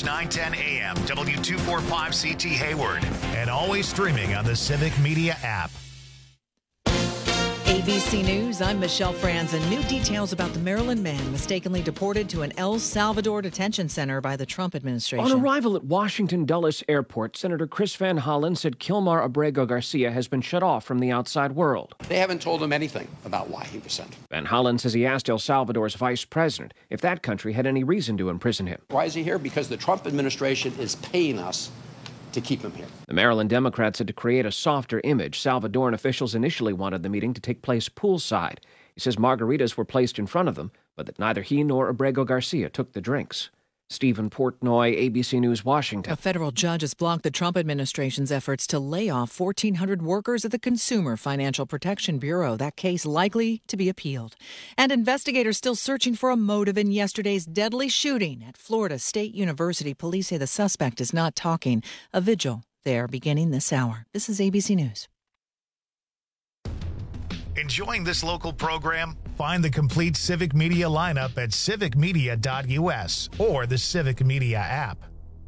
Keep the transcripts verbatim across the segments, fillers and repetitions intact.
nine ten A M, W two forty-five C T Hayward, and always streaming on the Civic Media app. A B C News, I'm Michelle Franzen. New details about the Maryland man mistakenly deported to an El Salvador detention center by the Trump administration. On arrival at Washington Dulles Airport, Senator Chris Van Hollen said Kilmar Abrego Garcia has been shut off from the outside world. They haven't told him anything about why he was sent. Van Hollen says he asked El Salvador's vice president if that country had any reason to imprison him. Why is he here? Because the Trump administration is paying us to keep him here. The Maryland Democrats said to create a softer image, Salvadoran officials initially wanted the meeting to take place poolside. He says margaritas were placed in front of them, but that neither he nor Abrego Garcia took the drinks. Stephen Portnoy, A B C News, Washington. A federal judge has blocked the Trump administration's efforts to lay off fourteen hundred workers at the Consumer Financial Protection Bureau. That case likely to be appealed. And investigators still searching for a motive in yesterday's deadly shooting at Florida State University. Police say the suspect is not talking. A vigil there beginning this hour. This is A B C News. Enjoying this local program? Find the complete Civic Media lineup at civic media dot U S or the Civic Media app.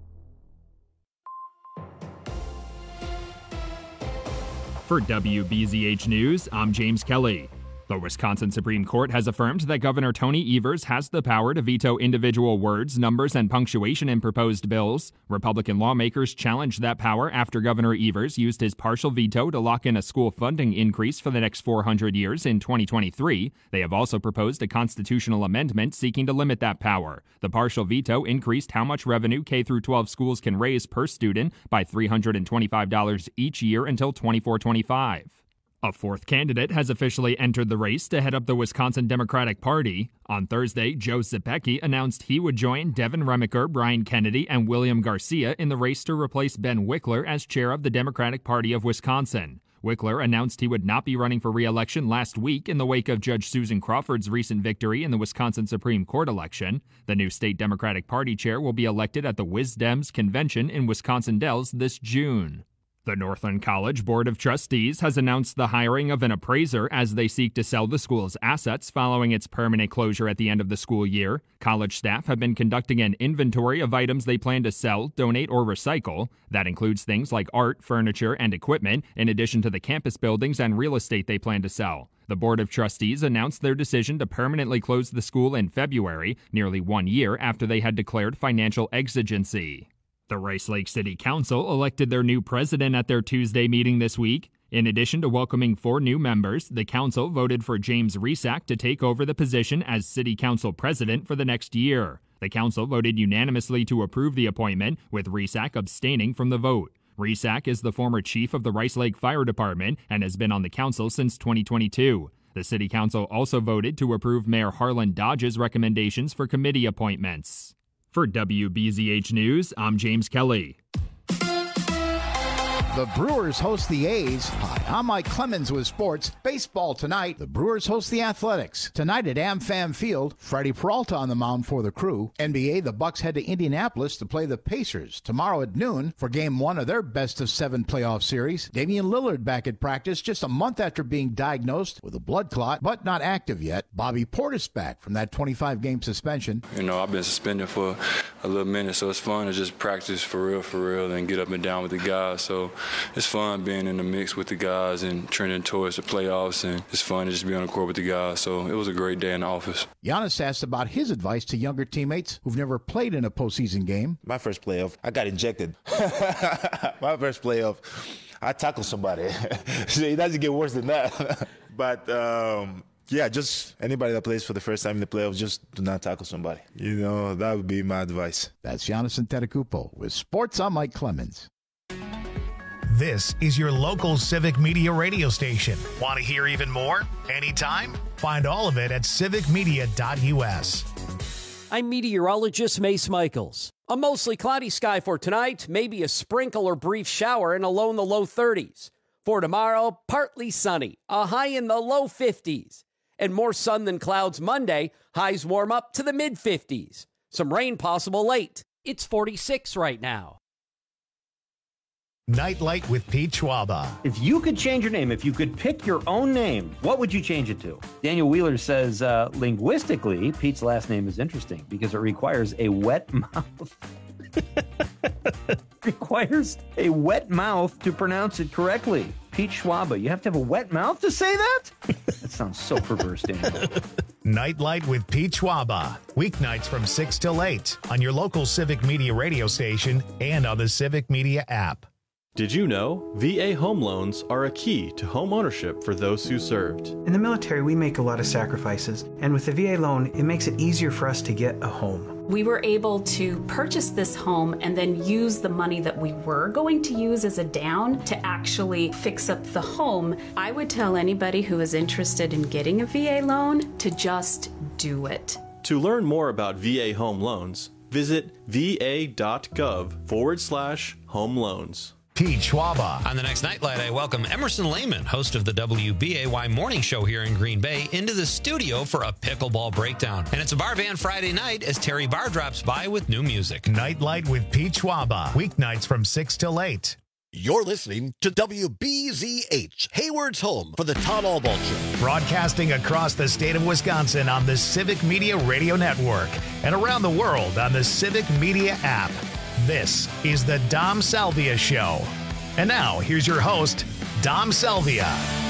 For W B Z H News, I'm James Kelly. The Wisconsin Supreme Court has affirmed that Governor Tony Evers has the power to veto individual words, numbers, and punctuation in proposed bills. Republican lawmakers challenged that power after Governor Evers used his partial veto to lock in a school funding increase for the next four hundred years in twenty twenty-three. They have also proposed a constitutional amendment seeking to limit that power. The partial veto increased how much revenue K through twelve schools can raise per student by three hundred twenty-five dollars each year until twenty-four twenty-five. A fourth candidate has officially entered the race to head up the Wisconsin Democratic Party. On Thursday, Joe Zepecki announced he would join Devin Remiker, Brian Kennedy, and William Garcia in the race to replace Ben Wickler as chair of the Democratic Party of Wisconsin. Wickler announced he would not be running for re-election last week in the wake of Judge Susan Crawford's recent victory in the Wisconsin Supreme Court election. The new state Democratic Party chair will be elected at the WisDems convention in Wisconsin Dells this June. The Northland College Board of Trustees has announced the hiring of an appraiser as they seek to sell the school's assets following its permanent closure at the end of the school year. College staff have been conducting an inventory of items they plan to sell, donate, or recycle. That includes things like art, furniture, and equipment, in addition to the campus buildings and real estate they plan to sell. The Board of Trustees announced their decision to permanently close the school in February, nearly one year after they had declared financial exigency. The Rice Lake City Council elected their new president at their Tuesday meeting this week. In addition to welcoming four new members, the council voted for James Resack to take over the position as city council president for the next year. The council voted unanimously to approve the appointment, with Resack abstaining from the vote. Resack is the former chief of the Rice Lake Fire Department and has been on the council since twenty twenty-two. The city council also voted to approve Mayor Harlan Dodge's recommendations for committee appointments. For W B Z H News, I'm James Kelly. The Brewers host the A's. Hi, I'm Mike Clemens with sports. Baseball tonight. The Brewers host the Athletics. Tonight at AmFam Field, Freddie Peralta on the mound for the Crew. N B A, the Bucks head to Indianapolis to play the Pacers tomorrow at noon for game one of their best-of-seven playoff series. Damian Lillard back at practice just a month after being diagnosed with a blood clot, but not active yet. Bobby Portis back from that twenty-five game suspension. You know, I've been suspended for a little minute, so it's fun to just practice for real, for real, and get up and down with the guys. So it's fun being in the mix with the guys and trending towards the playoffs, and it's fun to just be on the court with the guys. So it was a great day in the office. Giannis asked about his advice to younger teammates who've never played in a postseason game. My first playoff, I got injected. My first playoff, I tackled somebody. So it doesn't get worse than that. But, um, yeah, just anybody that plays for the first time in the playoffs, just do not tackle somebody. You know, that would be my advice. That's Giannis Antetokounmpo with Sports. I'm Mike Clemens. This is your local Civic Media radio station. Want to hear even more? Anytime? Find all of it at civic media dot U S. I'm meteorologist Mace Michaels. A mostly cloudy sky for tonight, maybe a sprinkle or brief shower and a low in the low thirties. For tomorrow, partly sunny, a high in the low fifties. And more sun than clouds Monday, highs warm up to the mid-fifties. Some rain possible late. It's forty-six right now. Nightlight with Pete Schwaba. If you could change your name, if you could pick your own name, what would you change it to? Daniel Wheeler says, uh, linguistically, Pete's last name is interesting because it requires a wet mouth. Requires a wet mouth to pronounce it correctly. Pete Schwaba, you have to have a wet mouth to say that? That sounds so perverse, Daniel. Nightlight with Pete Schwaba. Weeknights from six till eight on your local Civic Media radio station and on the Civic Media app. Did you know V A home loans are a key to home ownership for those who served? In the military, we make a lot of sacrifices, and with the V A loan, it makes it easier for us to get a home. We were able to purchase this home and then use the money that we were going to use as a down to actually fix up the home. I would tell anybody who is interested in getting a V A loan to just do it. To learn more about V A home loans, visit va.gov forward slash home loans. Pete Schwaba. On the next Nightlight, I welcome Emerson Lehman, host of the W B A Y Morning Show here in Green Bay, into the studio for a pickleball breakdown. And it's a bar van Friday night as Terry Barr drops by with new music. Nightlight with Pete Schwaba. Weeknights from six till eight. You're listening to W B Z H, Hayward's home for the Todd Albaugh Show. Broadcasting across the state of Wisconsin on the Civic Media Radio Network and around the world on the Civic Media app. This is the Dom Salvia Show. And now, here's your host, Dom Salvia.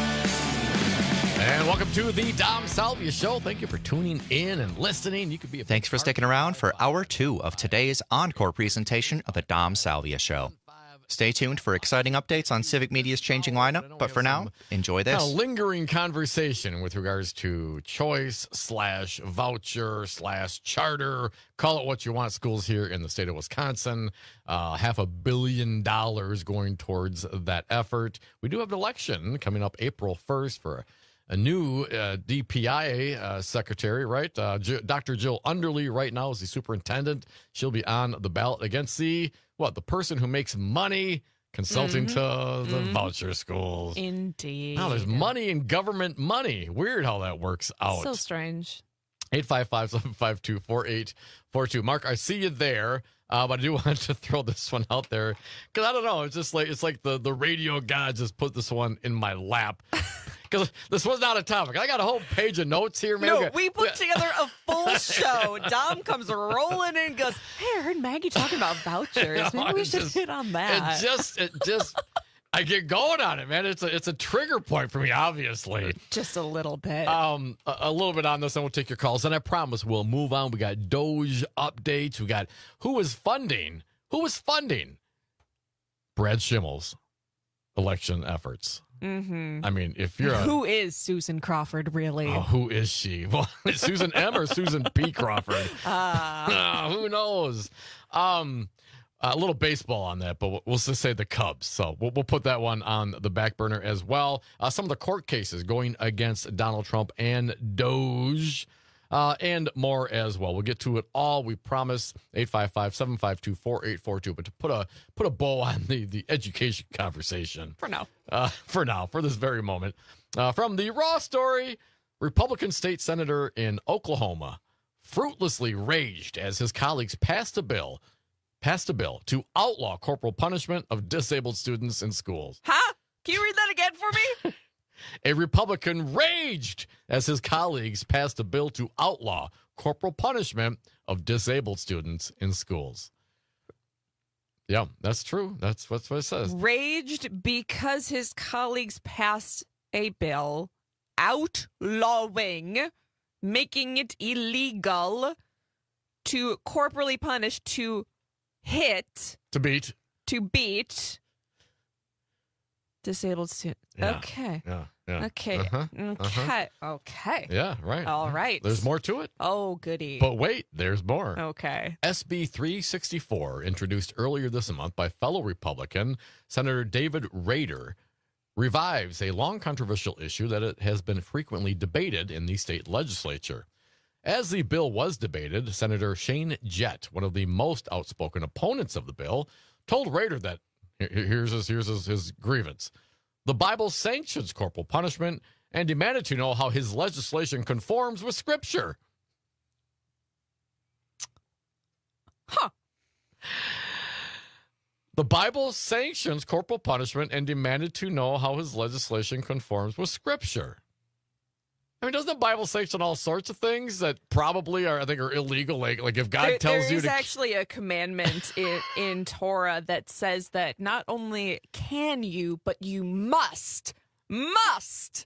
And welcome to the Dom Salvia Show. Thank you for tuning in and listening. You could be a Thanks for sticking around for hour two of today's encore presentation of the Dom Salvia Show. Stay tuned for exciting updates on Civic Media's changing lineup, but for now, enjoy this. A lingering conversation with regards to choice slash voucher slash charter. Call it what you want. Schools here in the state of Wisconsin. Uh, half a billion dollars going towards that effort. We do have an election coming up April first for a new uh, D P I uh, secretary, right? Uh, J- Doctor Jill Underly right now is the superintendent. She'll be on the ballot against the, what, the person who makes money consulting mm-hmm. to the mm-hmm. voucher schools. Indeed. Now, there's money in government money. Weird how that works out. So strange. eight five five, seven five two, four eight four two. Mark, I see you there. Uh, but I do want to throw this one out there because I don't know. It's just like it's like the, the radio god just put this one in my lap because this was not a topic. I got a whole page of notes here, man. No, we put together a full show. Dom comes rolling in and goes, "Hey, I heard Maggie talking about vouchers. Maybe no, we should just, hit on that." It just, it just. I get going on it, man. It's a it's a trigger point for me, obviously. Just a little bit. Um, a, a little bit on this, and we'll take your calls. And I promise we'll move on. We got Doge updates. We got who is funding? Who is funding Brad Schimmel's election efforts? Mm-hmm. I mean, if you're a, who is Susan Crawford really? Oh, who is she? Well, Susan M or Susan P. Crawford? Uh. oh, who knows? Um. A little baseball on that, but we'll just say the Cubs. So we'll, we'll put that one on the back burner as well. Uh, some of the court cases going against Donald Trump and Doge uh, and more as well. We'll get to it all, we promise. eight five five, seven five two, four eight four two. But to put a put a bow on the, the education conversation. For now. Uh, for now, for this very moment. Uh, from the Raw story, Republican state senator in Oklahoma fruitlessly raged as his colleagues passed a bill passed a bill to outlaw corporal punishment of disabled students in schools. Huh? Can you read that again for me? A Republican raged as his colleagues passed a bill to outlaw corporal punishment of disabled students in schools. Yeah, that's true. That's, that's what it says. Raged because his colleagues passed a bill outlawing, making it illegal to corporally punish, to hit, to beat, to beat disabled students. Yeah, okay. Yeah. Yeah. Okay. Uh-huh, okay. uh-huh. Okay. Yeah. Right. All right. There's more to it. Oh, goody. But wait, there's more. Okay. S B three sixty-four, introduced earlier this month by fellow Republican Senator David Rader, revives a long controversial issue that it has been frequently debated in the state legislature. As the bill was debated, Senator Shane Jett, one of the most outspoken opponents of the bill, told Rader that, here's his, here's his, his grievance, the Bible sanctions corporal punishment and demanded to know how his legislation conforms with Scripture. Huh. The Bible sanctions corporal punishment and demanded to know how his legislation conforms with Scripture. I mean, doesn't the Bible sanction all sorts of things that probably are, I think, are illegal? Like, like if God there, tells there you is to actually a commandment in, in Torah that says that not only can you, but you must, must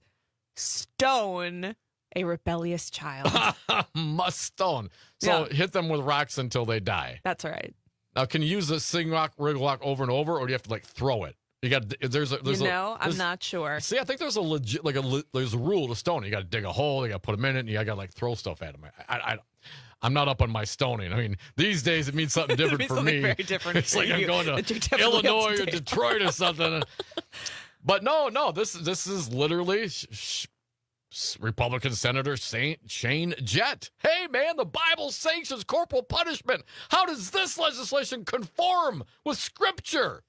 stone a rebellious child. must stone. So Yeah. hit them with rocks until they die. That's right. Now, can you use the sing rock, wriggle rock over and over, or do you have to like throw it? You got there's a there's you a, know, I'm there's- not sure. See, I think there's a legit like a le- there's a rule to stone. You got to dig a hole. You got to put them in it. And you got to like throw stuff at them. I, I, I I'm not up on my stoning. I mean, these days it means something different means for something me. very different It's for like I'm you, going that you're to definitely up Illinois to or date. Detroit or something. But no, no, this this is literally sh- sh- Republican Senator Saint Shane Jett. Hey, man, the Bible sanctions corporal punishment. How does this legislation conform with Scripture?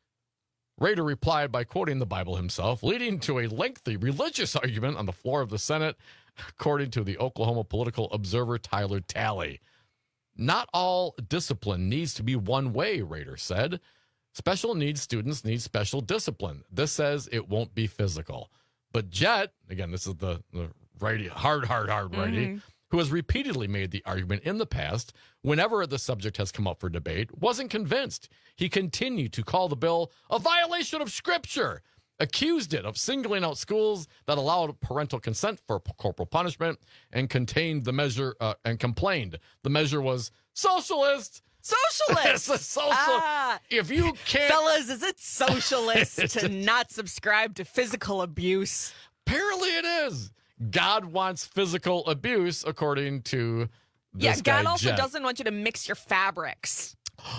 Rader replied by quoting the Bible himself, leading to a lengthy religious argument on the floor of the Senate, according to the Oklahoma political observer Tyler Talley. Not all discipline needs to be one way, Rader said. Special needs students need special discipline. This says it won't be physical. But Jett, again, this is the, the righty, hard, hard, hard righty, Mhm. who has repeatedly made the argument in the past, whenever the subject has come up for debate, wasn't convinced. He continued to call the bill a violation of Scripture, accused it of singling out schools that allowed parental consent for p- corporal punishment, and contained the measure uh, and complained the measure was socialist. Socialist. It's a social. Ah. If you can't, Fellas, is it socialist to not subscribe to physical abuse? Apparently it is. God wants physical abuse, according to this Yeah, guy, God also Jett. doesn't want you to mix your fabrics.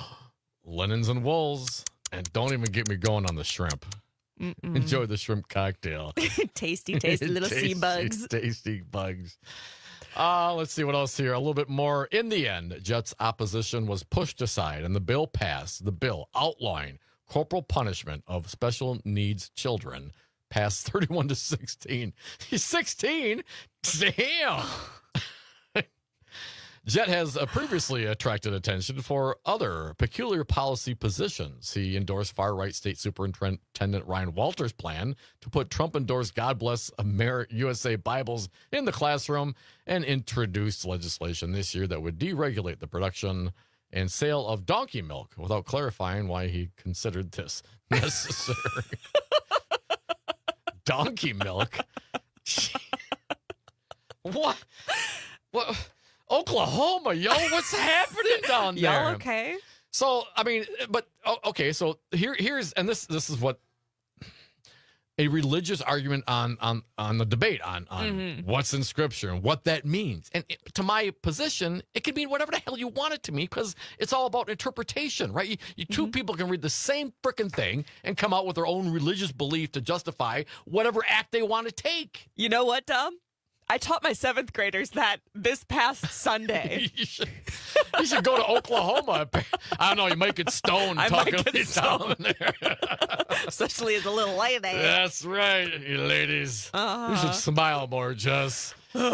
Linens and wools. And don't even get me going on the shrimp. Mm-mm. Enjoy the shrimp cocktail. tasty, tasty little sea Tasty, bugs. Tasty bugs. Uh, let's see what else here. A little bit more. In the end, Jett's opposition was pushed aside and the bill passed. The bill outlawing corporal punishment of special needs children passed thirty-one to sixteen. He's sixteen? Damn. Jett has uh, previously attracted attention for other peculiar policy positions. He endorsed far-right State Superintendent Ryan Walters' plan to put Trump-endorsed God Bless Amer- U S A Bibles in the classroom, and introduced legislation this year that would deregulate the production and sale of donkey milk without clarifying why he considered this necessary. Donkey milk? What? What? Oklahoma, yo, what's happening down there? Y'all okay? So, I mean, but oh, okay, so here, here's, and this, this is what a religious argument on on on the debate on on Mhm. what's in Scripture and what that means. And it, to my position, it can mean whatever the hell you want it to mean, because it's all about interpretation, right? You, you two people can read the same frickin' thing and come out with their own religious belief to justify whatever act they want to take. You know what, Dom? I taught my seventh graders that this past Sunday. you, should, you should go to Oklahoma. I don't know. You might get stoned I talking might get down stoned. there. Especially as a little lady. That's right, you ladies. Uh-huh. You should smile more, Jess. Uh-huh.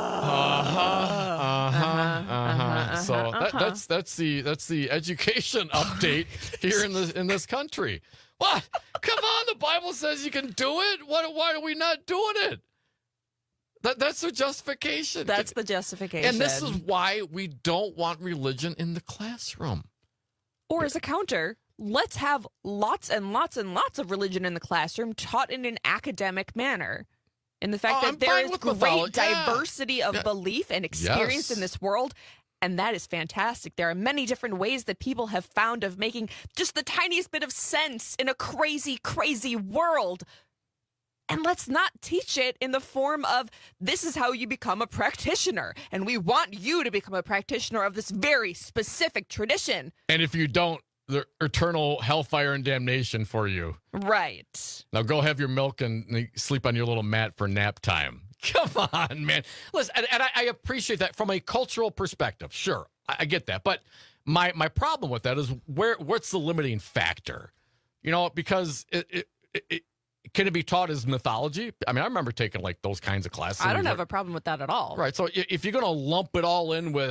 Uh-huh. Uh-huh. So that, that's that's the that's the education update here in this in this country. What? Come on, the Bible says you can do it. What? Why are we not doing it? That, that's the justification. That's the justification. And this is why we don't want religion in the classroom. Or as a counter, let's have lots and lots and lots of religion in the classroom taught in an academic manner. In the fact Oh, that I'm there fine is with great mythology. Yeah. diversity of Yeah. belief and experience Yes. in this world. And that is fantastic. There are many different ways that people have found of making just the tiniest bit of sense in a crazy, crazy world. And let's not teach it in the form of this is how you become a practitioner. And we want you to become a practitioner of this very specific tradition. And if you don't, the eternal hellfire and damnation for you. Right. Now go have your milk and sleep on your little mat for nap time. Come on, man. Listen, and, and I, I appreciate that from a cultural perspective. Sure, I, I get that. But my my problem with that is where what's the limiting factor? You know, because it, it, it, it can it be taught as mythology? I mean, I remember taking like those kinds of classes. I don't You're have like- a problem with that at all. Right. So i- if you're going to lump it all in with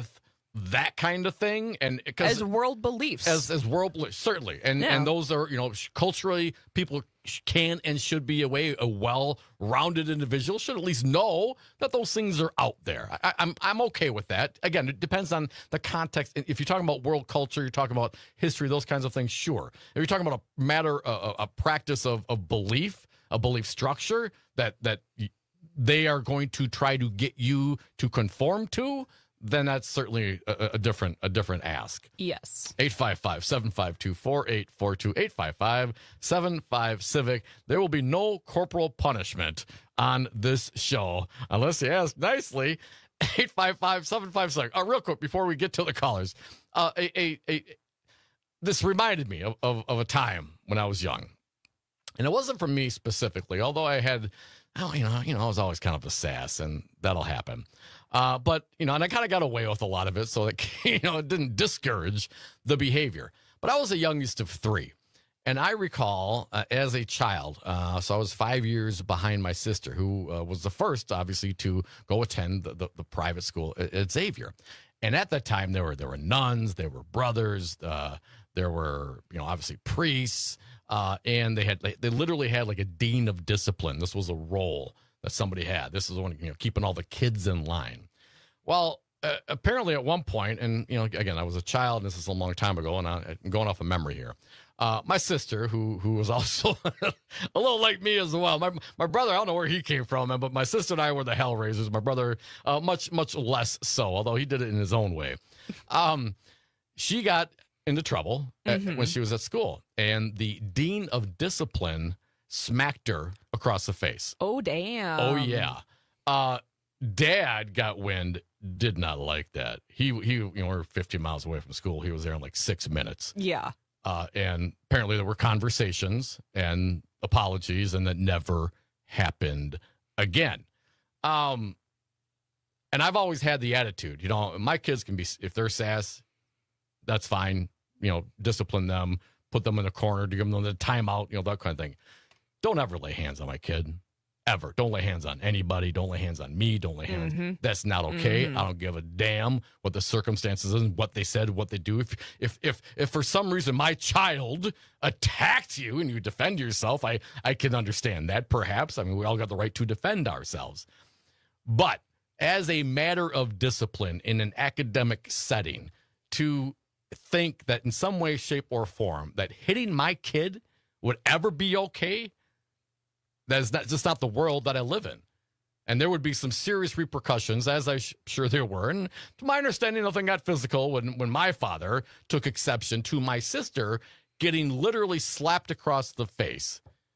that kind of thing, and because as world beliefs, as as world beliefs, certainly, and Yeah. and those are, you know, culturally, people can and should be a way a well-rounded individual should at least know that those things are out there. I, I'm I'm okay with that. Again, it depends on the context. If you're talking about world culture, you're talking about history, those kinds of things, sure. If you're talking about a matter, a, a practice of, of belief, a belief structure that that they are going to try to get you to conform to, then that's certainly a, a different a different ask. Yes. eight five five, seven five two, four eight four two, eight five five, seven five, Civic. There will be no corporal punishment on this show unless you ask nicely. eight five five, seven five six. Uh, real quick, before we get to the callers, uh, a, a, a, this reminded me of, of, of a time when I was young. And it wasn't from me specifically, although I had, oh, you know, you know, I was always kind of a sass, and that'll happen. Uh, but, you know, and I kind of got away with a lot of it, so that, you know, it didn't discourage the behavior. But I was a youngest of three. And I recall uh, as a child, uh, so I was five years behind my sister, who uh, was the first, obviously, to go attend the, the, the private school at, at Xavier. And at that time, there were there were nuns, there were brothers, uh, there were, you know, obviously priests, uh, and they had they literally had like a dean of discipline. This was a role that somebody had. This is the one, you know, keeping all the kids in line. Well, uh, apparently at one point, and, you know, again, I was a child, and this is a long time ago, and I, I'm going off of memory here. Uh, my sister, who who was also a little like me as well. My my brother, I don't know where he came from, but my sister and I were the Hellraisers. My brother, uh, much, much less so, although he did it in his own way. Um, she got into trouble at, Mhm. when she was at school, and the dean of discipline smacked her across the face. Oh, damn. Oh, yeah. Uh, Dad got wind, did not like that. He, he, you know, we're fifteen miles away from school. He was there in like six minutes. Yeah. Uh, and apparently there were conversations and apologies, and that never happened again. Um, and I've always had the attitude, you know, my kids can be, if they're sass, that's fine. You know, discipline them, put them in a corner, give them the timeout, you know, that kind of thing. Don't ever lay hands on my kid. Ever. Don't lay hands on anybody. Don't lay hands on me. Don't lay hands. Mhm. That's not okay. Mhm. I don't give a damn what the circumstances is, what they said, what they do. If if if if for some reason my child attacked you and you defend yourself, I I can understand that, perhaps. I mean, we all got the right to defend ourselves. But as a matter of discipline in an academic setting, to think that in some way, shape, or form that hitting my kid would ever be okay, that is not, just not the world that I live in. And there would be some serious repercussions, as I'm sh- sure there were. And to my understanding, nothing got physical when, when my father took exception to my sister getting literally slapped across the face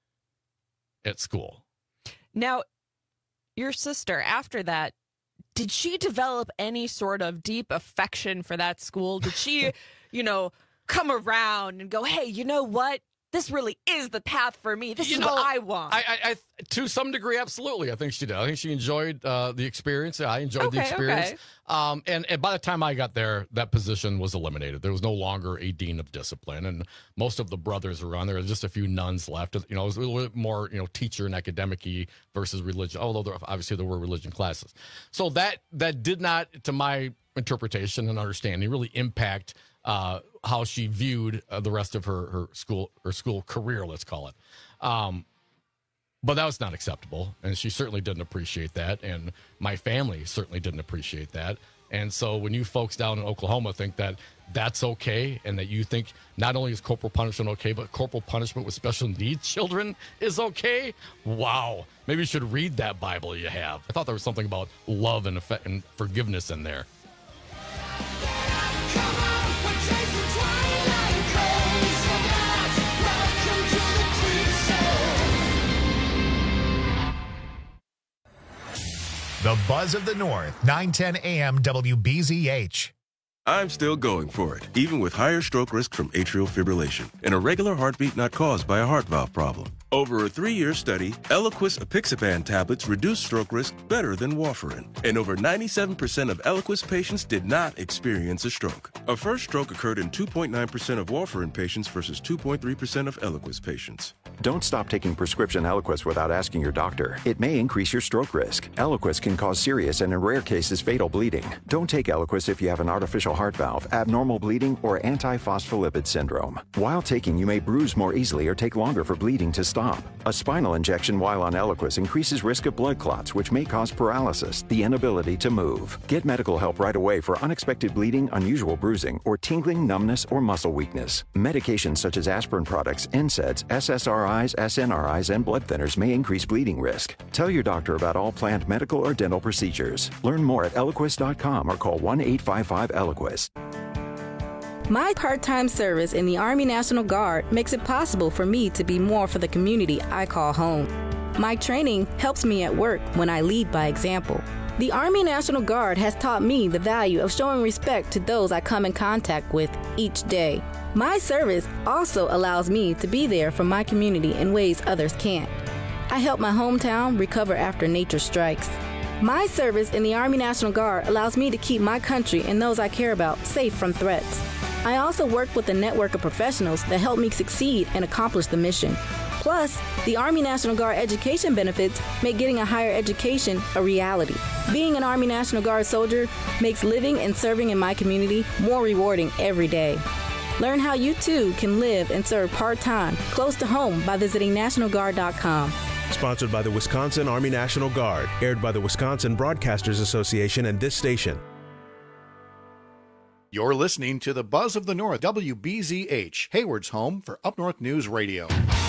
at school. Now, your sister, after that, did she develop any sort of deep affection for that school? Did she, you know, come around and go, hey, you know what? This really is the path for me. This You is know, what I want. I, I, I, to some degree, absolutely. I think she did. I think she enjoyed uh, the experience. I enjoyed the Okay, experience. okay. Um, and, and by the time I got there, that position was eliminated. There was no longer a dean of discipline, and most of the brothers were on there. There were just a few nuns left. You know, it was a little bit more, you know, teacher and academic-y versus religion. Although there, obviously there were religion classes, so that that did not, to my interpretation and understanding, really impact uh, how she viewed uh, the rest of her her school her school career. Let's call it. Um, But that was not acceptable, and she certainly didn't appreciate that, and my family certainly didn't appreciate that. And so when you folks down in Oklahoma think that that's okay, and that you think not only is corporal punishment okay, but corporal punishment with special needs children is okay, wow. Maybe you should read that Bible you have. I thought there was something about love and, effect and forgiveness in there. The Buzz of the North, nine ten A M W B Z H. I'm still going for it, even with higher stroke risk from atrial fibrillation, an irregular heartbeat not caused by a heart valve problem. Over a three-year study, Eliquis apixaban tablets reduced stroke risk better than warfarin, and over ninety-seven percent of Eliquis patients did not experience a stroke. A first stroke occurred in two point nine percent of warfarin patients versus two point three percent of Eliquis patients. Don't stop taking prescription Eliquis without asking your doctor. It may increase your stroke risk. Eliquis can cause serious and in rare cases fatal bleeding. Don't take Eliquis if you have an artificial heart valve, abnormal bleeding, or antiphospholipid syndrome. While taking, you may bruise more easily or take longer for bleeding to stop. A spinal injection while on Eliquis increases risk of blood clots, which may cause paralysis, the inability to move. Get medical help right away for unexpected bleeding, unusual bruising, or tingling, numbness, or muscle weakness. Medications such as aspirin products, N SAIDs, S S R Is, S N R Is, and blood thinners may increase bleeding risk. Tell your doctor about all planned medical or dental procedures. Learn more at Eliquis dot com or call one eight five five Eliquis. My part-time service in the Army National Guard makes it possible for me to be more for the community I call home. My training helps me at work when I lead by example. The Army National Guard has taught me the value of showing respect to those I come in contact with each day. My service also allows me to be there for my community in ways others can't. I help my hometown recover after nature strikes. My service in the Army National Guard allows me to keep my country and those I care about safe from threats. I also work with a network of professionals that help me succeed and accomplish the mission. Plus, the Army National Guard education benefits make getting a higher education a reality. Being an Army National Guard soldier makes living and serving in my community more rewarding every day. Learn how you too can live and serve part-time, close to home by visiting National Guard dot com. Sponsored by the Wisconsin Army National Guard. Aired by the Wisconsin Broadcasters Association and this station. You're listening to the Buzz of the North, W B Z H, Hayward's home for Up North News Radio.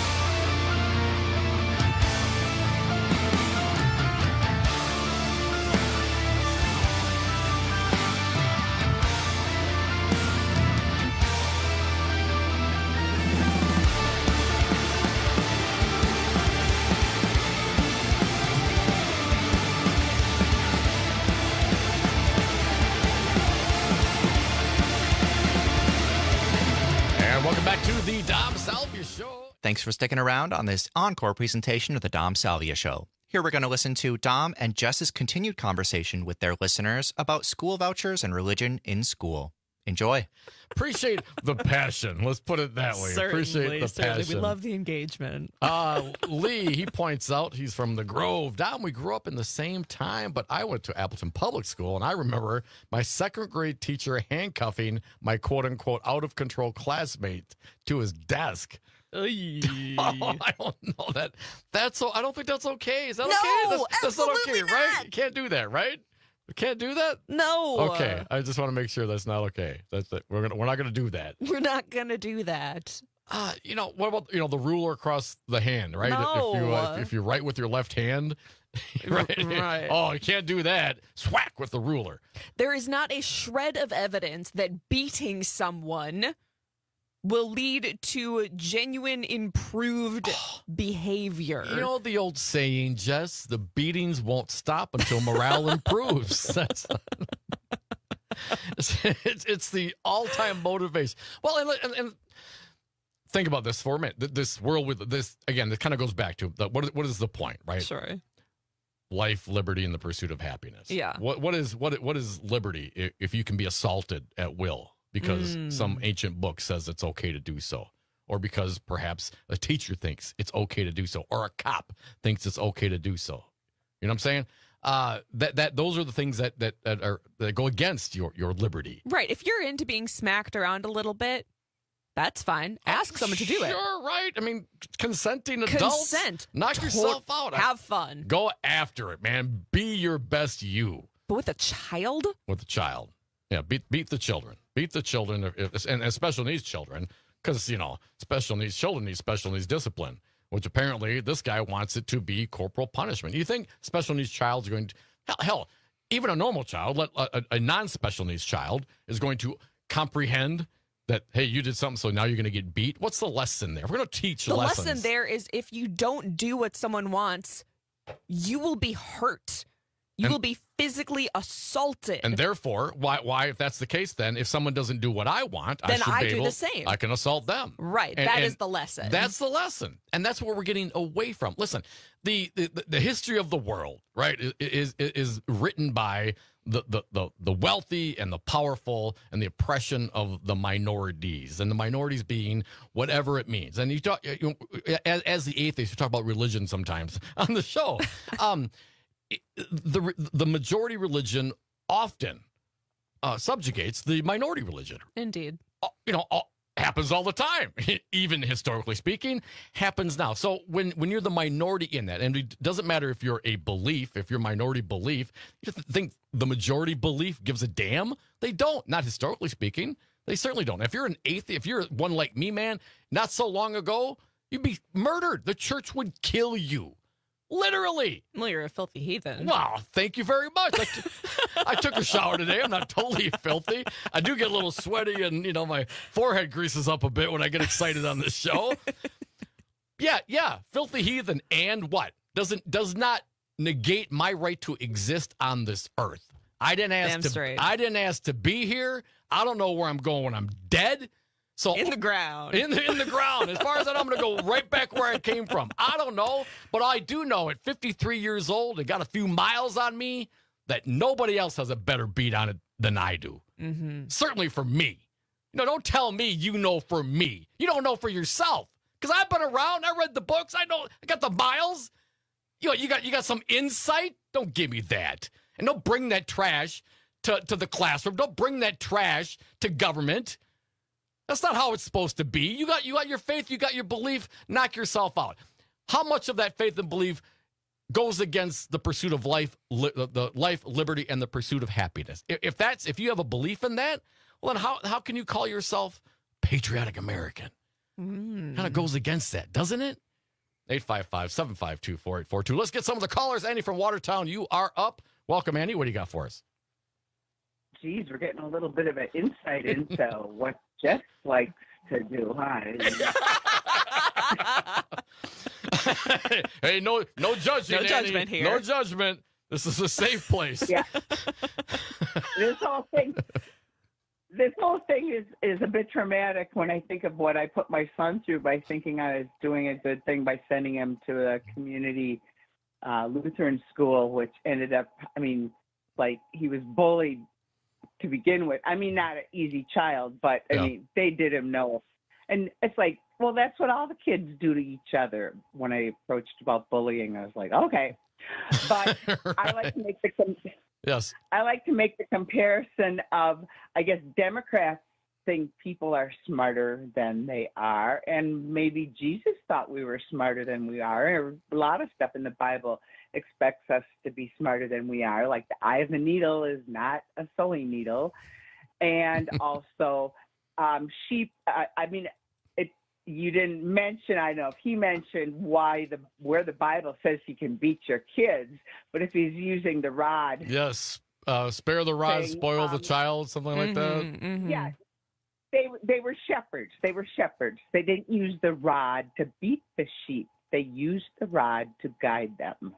Thanks for sticking around on this encore presentation of the Dom Salvia Show. Here we're going to listen to Dom and Jess's continued conversation with their listeners about school vouchers and religion in school. Enjoy. Appreciate the passion. Let's put it that way. Certainly, Appreciate the certainly. passion. We love the engagement. Uh, Lee, he points out he's from the Grove. Dom, we grew up in the same time, but I went to Appleton Public School, and I remember my second grade teacher handcuffing my quote-unquote out-of-control classmate to his desk. Oh, I don't know that. That's so. I don't think that's okay. Is that No, okay? That's, that's not okay, absolutely right? not. You can't do that, right? You can't do that. No. Okay, I just want to make sure that's not okay. That's that. We're gonna. We're not gonna do that. We're not going to do that. Uh, you know what about you know the ruler across the hand, right? No. If you uh, if, if you write with your left hand, right? Right. Oh, you can't do that. Swack with the ruler. There is not a shred of evidence that beating someone will lead to genuine improved behavior. You know the old saying, Jess, the beatings won't stop until morale improves. That's it's, it's, it's the all-time motivation. Well, and, and, and think about this for a minute. This world with this, again, this kind of goes back to the, what, what is the point, right? Sure. Life, liberty, and the pursuit of happiness. Yeah. What What is what what is liberty if, if you can be assaulted at will? Because Mm. some ancient book says it's okay to do so. Or because perhaps a teacher thinks it's okay to do so. Or a cop thinks it's okay to do so. You know what I'm saying? Uh, that that those are the things that that, that are that go against your, your liberty. Right. If you're into being smacked around a little bit, that's fine. Ask someone to do it. Sure, right? I mean, consenting adults. Consent. Knock Tor- yourself out. Have fun. Go after it, man. Be your best you. But with a child? With a child. Yeah, beat beat the children. Beat the children, if, if, and, and special needs children, because, you know, special needs children need special needs discipline, which apparently this guy wants it to be corporal punishment. You think special needs child's going to, hell, hell even a normal child, let, a, a non-special needs child is going to comprehend that, hey, you did something, so now you're going to get beat? What's the lesson there? We're going to teach the lessons. lesson there is if you don't do what someone wants, you will be hurt. You and, will be physically assaulted. And therefore, why, why, if that's the case, then if someone doesn't do what I want, then I should I be do able, the same. I can assault them. Right. And, that and is the lesson. That's the lesson. And that's what we're getting away from. Listen, the the, the history of the world, right, is, is, is written by the, the, the, the wealthy and the powerful and the oppression of the minorities, and the minorities being whatever it means. And you talk, you know, as, as the atheist, you talk about religion sometimes on the show. um, the the majority religion often uh, subjugates the minority religion. Indeed. Uh, you know, uh, happens all the time, even historically speaking, happens now. So when, when you're the minority in that, and it doesn't matter if you're a belief, if you're minority belief, you think the majority belief gives a damn? They don't, not historically speaking. They certainly don't. If you're an atheist, if you're one like me, man, not so long ago, you'd be murdered. The church would kill you. Literally. Well, you're a filthy heathen. Wow, thank you very much. I, t- I took a shower today. I'm not totally filthy. I do get a little sweaty, and, you know, my forehead greases up a bit when I get excited on this show. Yeah, yeah, filthy heathen. And what? Doesn't does not negate my right to exist on this earth. I didn't ask Damn to straight. I didn't ask to be here. I don't know where I'm going when I'm dead. So in the ground. In the, in the ground. As far as that, I'm going to go right back where I came from. I don't know, but I do know at fifty-three years old and got a few miles on me that nobody else has a better beat on it than I do. Mm-hmm. Certainly for me. You know, don't tell me you know for me. You don't know for yourself. Because I've been around. I read the books. I know. I got the miles. You know, you got you got some insight. Don't give me that. And don't bring that trash to, to the classroom. Don't bring that trash to government. That's not how it's supposed to be. You got you got your faith, you got your belief, knock yourself out. How much of that faith and belief goes against the pursuit of life, li- the life, liberty, and the pursuit of happiness? If, if that's if you have a belief in that, well, then how how can you call yourself patriotic American? Mm. Kind of goes against that, doesn't it? eight five five, seven five two, four eight four two. Let's get some of the callers. Annie from Watertown, you are up. Welcome, Annie. What do you got for us? Geez, we're getting a little bit of an insight into what Jeff likes to do, huh? Hey, no, no judgment, No judgment Annie. here. No judgment. This is a safe place. Yeah. This whole thing, this whole thing is is a bit traumatic when I think of what I put my son through by thinking I was doing a good thing by sending him to a community uh, Lutheran school, which ended up, I mean, like he was bullied to begin with. I mean, not an easy child, but I Yeah. mean, they did him no. And it's like, well, that's what all the kids do to each other. When I approached about bullying, I was like, okay. But I like to make the com- Yes. I like to make the comparison of, I guess, Democrats think people are smarter than they are, and maybe Jesus thought we were smarter than we are. A lot of stuff in the Bible expects us to be smarter than we are, like the eye of the needle is not a sewing needle. And also um, sheep, I, I mean, it. You didn't mention, I don't know if he mentioned why the where the Bible says he can beat your kids, but if he's using the rod. Yes. Uh, spare the rod, Saying, spoil um, the child, something like that. Mm-hmm. Yeah. They, they were shepherds. They were shepherds. They didn't use the rod to beat the sheep. They used the rod to guide them.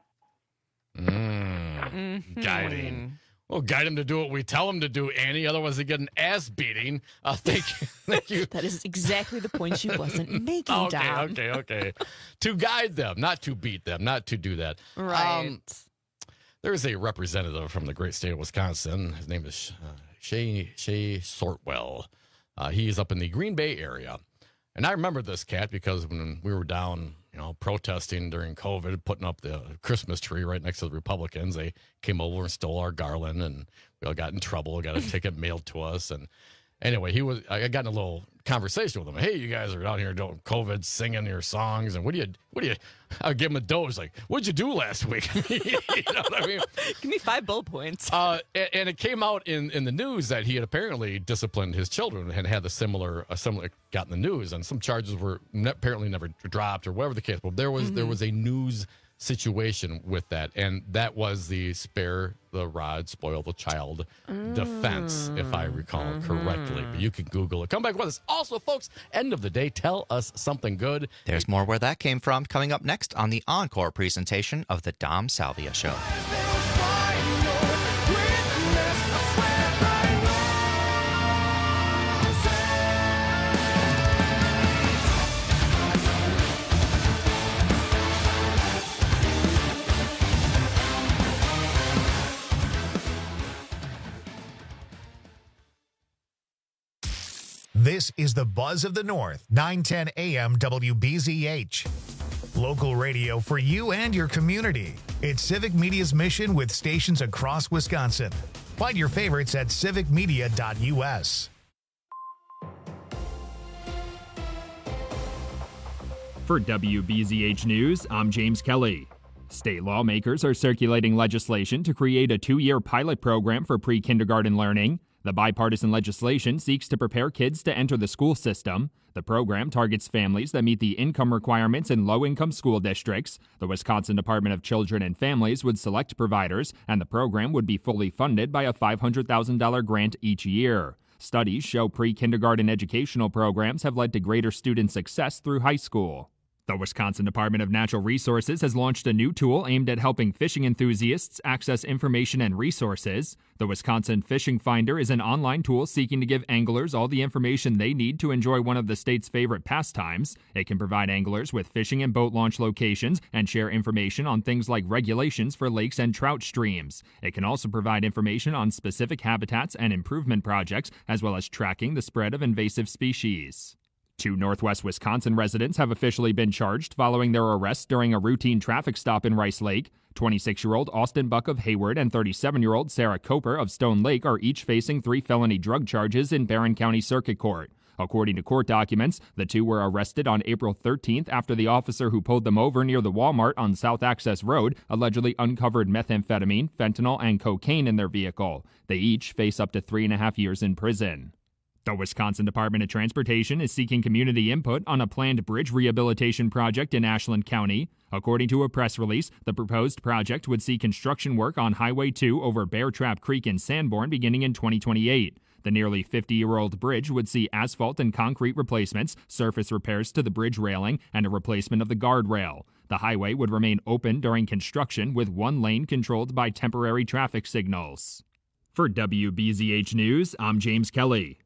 Mm. Mm-hmm. Guiding. Well, guide him to do what we tell him to do, Annie. Otherwise, they get an ass beating. Uh, thank you. Thank you. That is exactly the point she wasn't making, Okay, Dom. okay, okay. To guide them, not to beat them, not to do that. Right. Um, there's a representative from the great state of Wisconsin. His name is uh, Shay, Shay Sortwell. Uh, he's up in the Green Bay area. And I remember this cat because when we were down, you know, protesting during COVID, putting up the Christmas tree right next to the Republicans, they came over and stole our garland, and we all got in trouble, got a ticket mailed to us. And anyway, he was, I got in a little conversation with him. Hey, you guys are down here doing COVID, singing your songs, and what do you, what do you, I give him a doze, like, what'd you do last week? You know what I mean? Give me five bullet points. Uh, and, and it came out in, in the news that he had apparently disciplined his children and had a similar, a similar, got in the news, and some charges were ne- apparently never dropped or whatever the case. But there was, Mm-hmm. there was a news situation with that, and that was the spare the rod, spoil the child defense, if I recall Mm-hmm. correctly. But you can Google it. Come back with us. Also, folks, end of the day, tell us something good. There's more where that came from coming up next on the encore presentation of the Dom Salvia Show. This is the Buzz of the North, nine ten A M W B Z H. Local radio for you and your community. It's Civic Media's mission with stations across Wisconsin. Find your favorites at civic media dot U S. For W B Z H News, I'm James Kelly. State lawmakers are circulating legislation to create a two-year pilot program for pre-kindergarten learning. The bipartisan legislation seeks to prepare kids to enter the school system. The program targets families that meet the income requirements in low-income school districts. The Wisconsin Department of Children and Families would select providers, and the program would be fully funded by a five hundred thousand dollars grant each year. Studies show pre-kindergarten educational programs have led to greater student success through high school. The Wisconsin Department of Natural Resources has launched a new tool aimed at helping fishing enthusiasts access information and resources. The Wisconsin Fishing Finder is an online tool seeking to give anglers all the information they need to enjoy one of the state's favorite pastimes. It can provide anglers with fishing and boat launch locations and share information on things like regulations for lakes and trout streams. It can also provide information on specific habitats and improvement projects, as well as tracking the spread of invasive species. Two Northwest Wisconsin residents have officially been charged following their arrest during a routine traffic stop in Rice Lake. twenty-six-year-old Austin Buck of Hayward and thirty-seven-year-old Sarah Coper of Stone Lake are each facing three felony drug charges in Barron County Circuit Court. According to court documents, the two were arrested on April thirteenth after the officer who pulled them over near the Walmart on South Access Road allegedly uncovered methamphetamine, fentanyl, and cocaine in their vehicle. They each face up to three and a half years in prison. The Wisconsin Department of Transportation is seeking community input on a planned bridge rehabilitation project in Ashland County. According to a press release, the proposed project would see construction work on Highway two over Bear Trap Creek in Sanborn beginning in twenty twenty-eight. The nearly fifty-year-old bridge would see asphalt and concrete replacements, surface repairs to the bridge railing, and a replacement of the guardrail. The highway would remain open during construction with one lane controlled by temporary traffic signals. For W B Z H News, I'm James Kelly.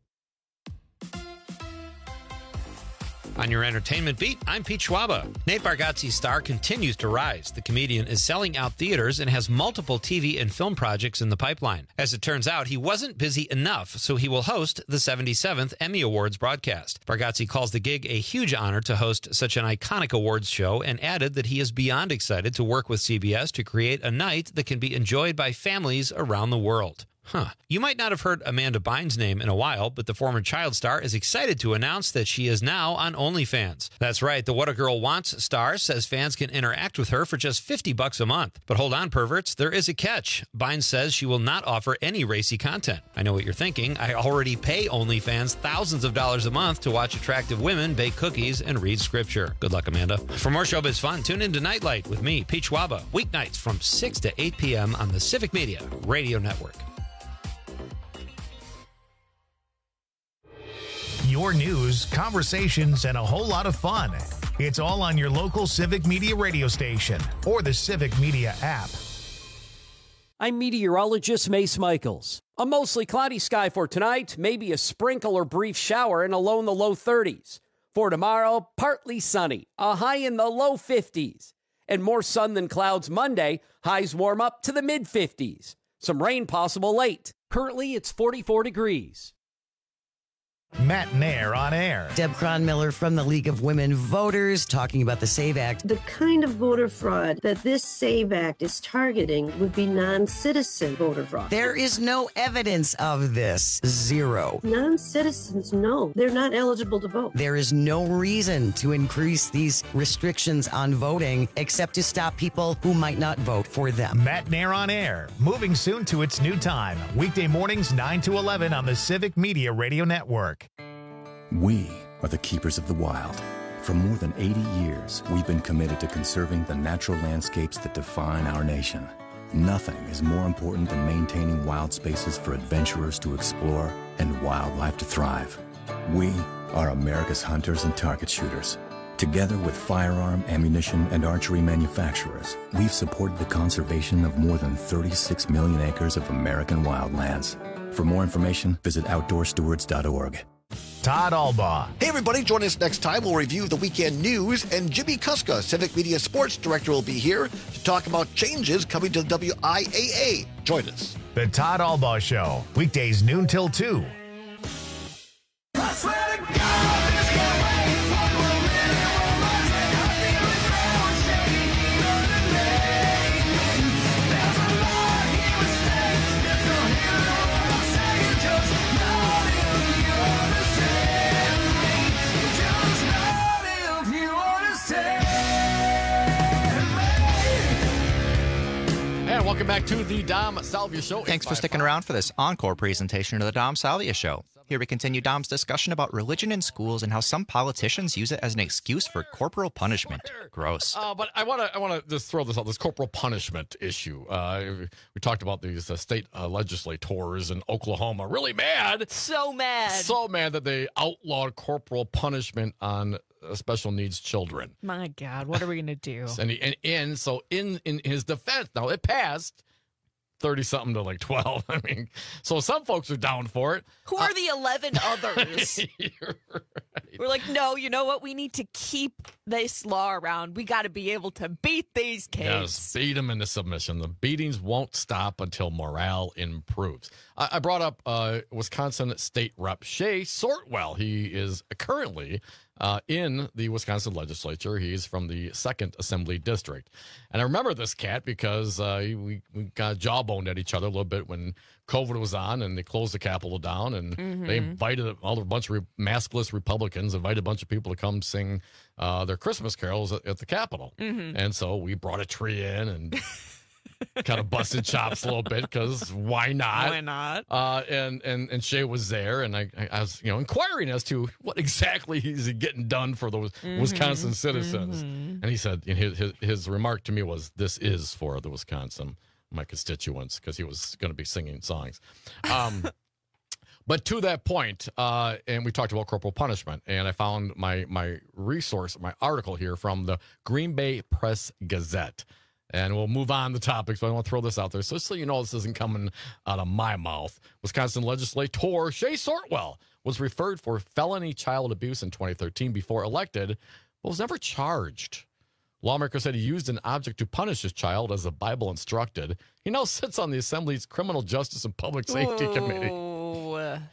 On your entertainment beat, I'm Pete Schwaba. Nate Bargatze's star continues to rise. The comedian is selling out theaters and has multiple T V and film projects in the pipeline. As it turns out, he wasn't busy enough, so he will host the seventy-seventh Emmy Awards broadcast. Bargatze calls the gig a huge honor to host such an iconic awards show and added that he is beyond excited to work with C B S to create a night that can be enjoyed by families around the world. Huh. You might not have heard Amanda Bynes' name in a while, but the former child star is excited to announce that she is now on OnlyFans. That's right, the What a Girl Wants star says fans can interact with her for just fifty bucks a month. But hold on, perverts, there is a catch. Bynes says she will not offer any racy content. I know what you're thinking. I already pay OnlyFans thousands of dollars a month to watch attractive women bake cookies and read scripture. Good luck, Amanda. For more showbiz fun, tune in to Nightlight with me, Pete Schwaba, weeknights from six to eight p.m. on the Civic Media Radio Network. Your news, conversations, and a whole lot of fun. It's all on your local Civic Media radio station or the Civic Media app. I'm meteorologist Mace Michaels. A mostly cloudy sky for tonight, maybe a sprinkle or brief shower and a low in the low thirties. For tomorrow, partly sunny, a high in the low fifties. And more sun than clouds Monday, highs warm up to the mid fifties. Some rain possible late. Currently, it's forty-four degrees. Matt Nair on air. Deb Cronmiller from the League of Women Voters talking about the SAVE Act. The kind of voter fraud that this SAVE Act is targeting would be non-citizen voter fraud. There is no evidence of this. Zero. Non-citizens, no. They're not eligible to vote. There is no reason to increase these restrictions on voting except to stop people who might not vote for them. Matt Nair on air. Moving soon to its new time. Weekday mornings nine to eleven on the Civic Media Radio Network. We are the keepers of the wild. For more than eighty years, we've been committed to conserving the natural landscapes that define our nation. Nothing is more important than maintaining wild spaces for adventurers to explore and wildlife to thrive. We are America's hunters and target shooters. Together with firearm, ammunition, and archery manufacturers, we've supported the conservation of more than thirty-six million acres of American wildlands. For more information, visit outdoor stewards dot org. Todd Albaugh. Hey, everybody. Join us next time. We'll review the weekend news, and Jimmy Kuska, Civic Media Sports Director, will be here to talk about changes coming to the W I A A. Join us. The Todd Albaugh Show, weekdays noon till two. I swear to Welcome back to the Dom Salvia Show. Thanks for sticking around for this encore presentation of the Dom Salvia Show. Here we continue Dom's discussion about religion in schools and how some politicians use it as an excuse for corporal punishment. Gross. Uh, but I want to I want to just throw this out, this corporal punishment issue. Uh, we talked about these uh, state uh, legislators in Oklahoma really mad. So mad. So mad that they outlawed corporal punishment on uh, special needs children. My God, what are we going to do? And, he, and, and so in, in his defense, now it passed thirty-something to like twelve. I mean, so some folks are down for it. Who are uh, the eleven others? Right. We're like, no, you know what? We need to keep this law around. We got to be able to beat these kids. Yes, beat them into submission. The beatings won't stop until morale improves. I, I brought up uh, Wisconsin State Rep Shay Sortwell. He is currently uh, in the Wisconsin legislature. He's from the second Assembly District. And I remember this cat because uh, we, we got jawboned at each other a little bit when COVID was on and they closed the Capitol down, and mm-hmm. they invited all a bunch of re- maskless Republicans, invited a bunch of people to come sing uh, their Christmas carols at, at the Capitol. Mm-hmm. And so we brought a tree in and kind of busted chops a little bit because why not? Why not? Uh, and, and, and Shay was there, and I, I was you know inquiring as to what exactly is he getting done for those mm-hmm. Wisconsin citizens. Mm-hmm. And he said, his, his, his remark to me was, this is for the Wisconsin my constituents, because he was going to be singing songs. Um, but to that point, uh, and we talked about corporal punishment, and I found my my resource, my article here from the Green Bay Press Gazette. And we'll move on the topics, but I want to throw this out there. So, so you know this isn't coming out of my mouth. Wisconsin legislator Shay Sortwell was referred for felony child abuse in twenty thirteen before elected, but was never charged. Lawmaker said he used an object to punish his child as the Bible instructed. He now sits on the Assembly's Criminal Justice and Public Safety Whoa. Committee.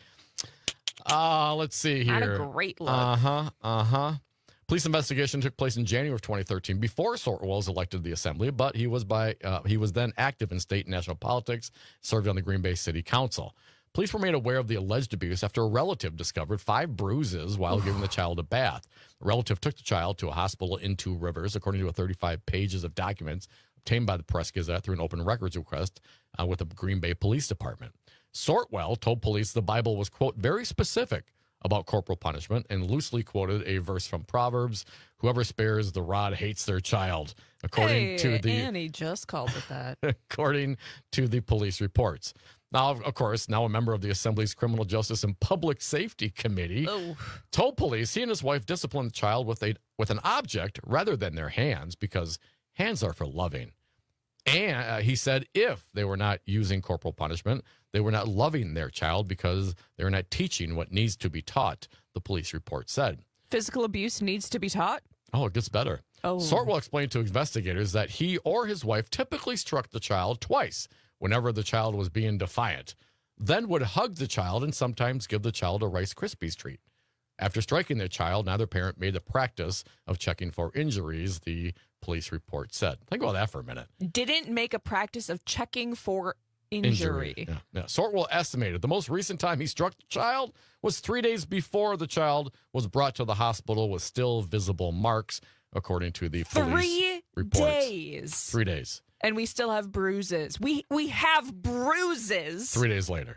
Uh, let's see here. Not a great look. Uh-huh, uh-huh. Police investigation took place in January of twenty thirteen before Sortwell was elected to the Assembly, but he was by uh, he was then active in state and national politics, served on the Green Bay City Council. Police were made aware of the alleged abuse after a relative discovered five bruises while giving the child a bath. The relative took the child to a hospital in Two Rivers, according to a thirty-five pages of documents obtained by the Press Gazette through an open records request uh, with the Green Bay Police Department. Sortwell told police the Bible was, quote, very specific about corporal punishment and loosely quoted a verse from Proverbs, whoever spares the rod hates their child, according hey, to the Annie just called it that. according to the police reports. Now, of course, now a member of the Assembly's Criminal Justice and Public Safety Committee oh. told police he and his wife disciplined the child with a with an object rather than their hands because hands are for loving. And uh, he said if they were not using corporal punishment, they were not loving their child because they were not teaching what needs to be taught, the police report said. Physical abuse needs to be taught? Oh, it gets better. Oh. Sortwell explained to investigators that he or his wife typically struck the child twice whenever the child was being defiant, then would hug the child and sometimes give the child a Rice Krispies treat. After striking their child, neither parent made a practice of checking for injuries, the police report said. Think about that for a minute. Didn't make a practice of checking for injury. injury. Yeah. Yeah. Sortwell estimated the most recent time he struck the child was three days before the child was brought to the hospital with still visible marks, according to the police Three reports. days. Three days. And we still have bruises. We we have bruises. Three days later.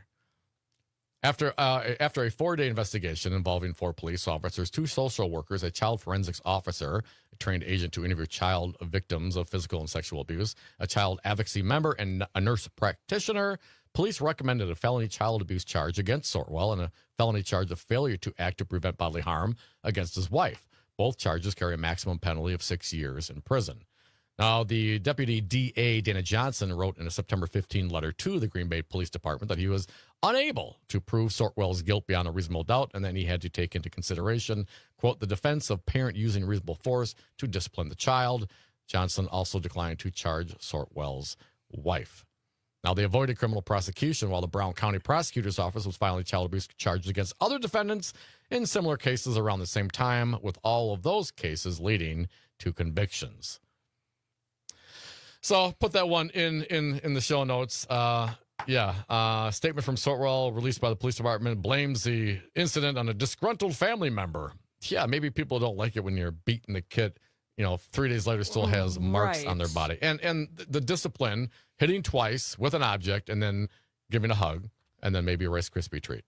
After uh, after a four-day investigation involving four police officers, two social workers, a child forensics officer, a trained agent to interview child victims of physical and sexual abuse, a child advocacy member, and a nurse practitioner, police recommended a felony child abuse charge against Sortwell and a felony charge of failure to act to prevent bodily harm against his wife. Both charges carry a maximum penalty of six years in prison. Now, the Deputy D A, Dana Johnson, wrote in a September fifteenth letter to the Green Bay Police Department that he was unable to prove Sortwell's guilt beyond a reasonable doubt, and then he had to take into consideration, quote, the defense of parent using reasonable force to discipline the child. Johnson also declined to charge Sortwell's wife. Now, they avoided criminal prosecution while the Brown County Prosecutor's Office was filing child abuse charges against other defendants in similar cases around the same time, with all of those cases leading to convictions. So put that one in in, in the show notes. Uh, yeah, uh, statement from Sortwell released by the police department blames the incident on a disgruntled family member. Yeah, maybe people don't like it when you're beating the kid, you know, three days later still has marks Right. on their body. And and the discipline, hitting twice with an object and then giving a hug and then maybe a Rice Krispie treat.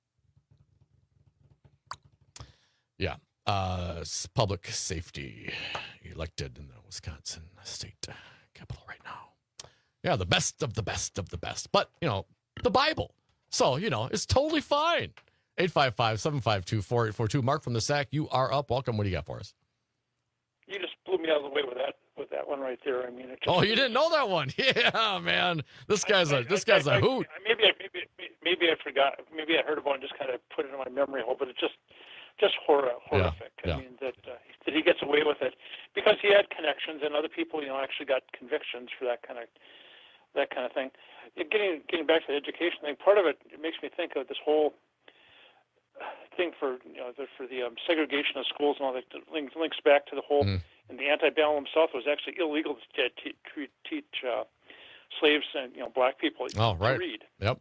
Yeah. Uh, s- public safety elected in the Wisconsin state capital right now. Yeah, the best of the best of the best. But, you know, the Bible. So, you know, it's totally fine. eight five five, seven five two, four eight four two. Mark from the S A C, you are up. Welcome. What do you got for us? You just blew me out of the way with that with that one right there. I mean, it just, Oh, you didn't know that one? Yeah, man. This guy's a this guy's I, a hoot. I, maybe I maybe maybe I forgot. Maybe I heard about it and just kind of put it in my memory hole. But it's just just horror, horrific. Yeah, yeah. I mean that uh, that he gets away with it because he had connections and other people, you know, actually got convictions for that kind of that kind of thing. Getting getting back to the education thing, part of it, it makes me think of this whole thing for you know the, for the um, segregation of schools and all that. Links, links back to the whole Mm. in the antebellum South it was actually illegal to te- te- teach uh, slaves and you know black people Oh, right. to read. Yep.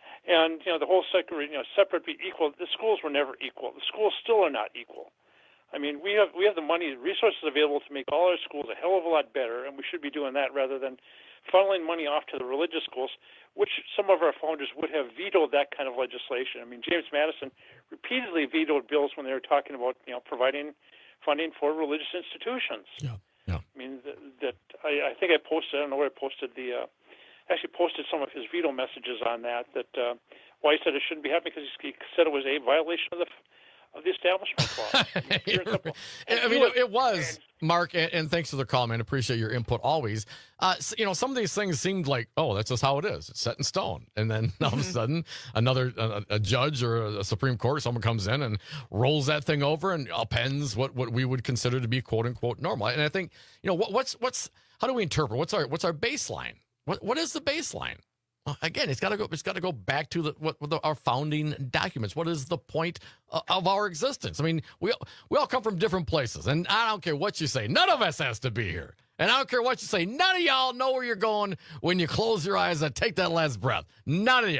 And you know the whole separate, you know, separate be equal. The schools were never equal. The schools still are not equal. I mean, we have we have the money, resources available to make all our schools a hell of a lot better, and we should be doing that rather than funneling money off to the religious schools, which some of our founders would have vetoed that kind of legislation. I mean, James Madison repeatedly vetoed bills when they were talking about you know providing funding for religious institutions. Yeah, yeah. I mean, that, that I, I think I posted. I don't know where I posted the. Uh, actually posted some of his veto messages on that. That uh, why he said it shouldn't be happening because he said it was a violation of the of the Establishment Clause. I mean, pure and simple. And I mean, he was- it, it was, Mark, and, and thanks for the call, man. Appreciate your input always. Uh, s- you know, some of these things seemed like, oh, that's just how it is. It's set in stone. And then all of a sudden, another a, a judge or a Supreme Court, someone comes in and rolls that thing over and upends what, what we would consider to be quote unquote normal. And I think, you know, what, what's what's how do we interpret what's our what's our baseline? What what is the baseline? Well, again, it's got to go. It's got to go back to the, what, what the, our founding documents. What is the point of, of our existence? I mean, we we all come from different places, and I don't care what you say. None of us has to be here, and I don't care what you say. None of y'all know where you're going when you close your eyes and take that last breath. None of you.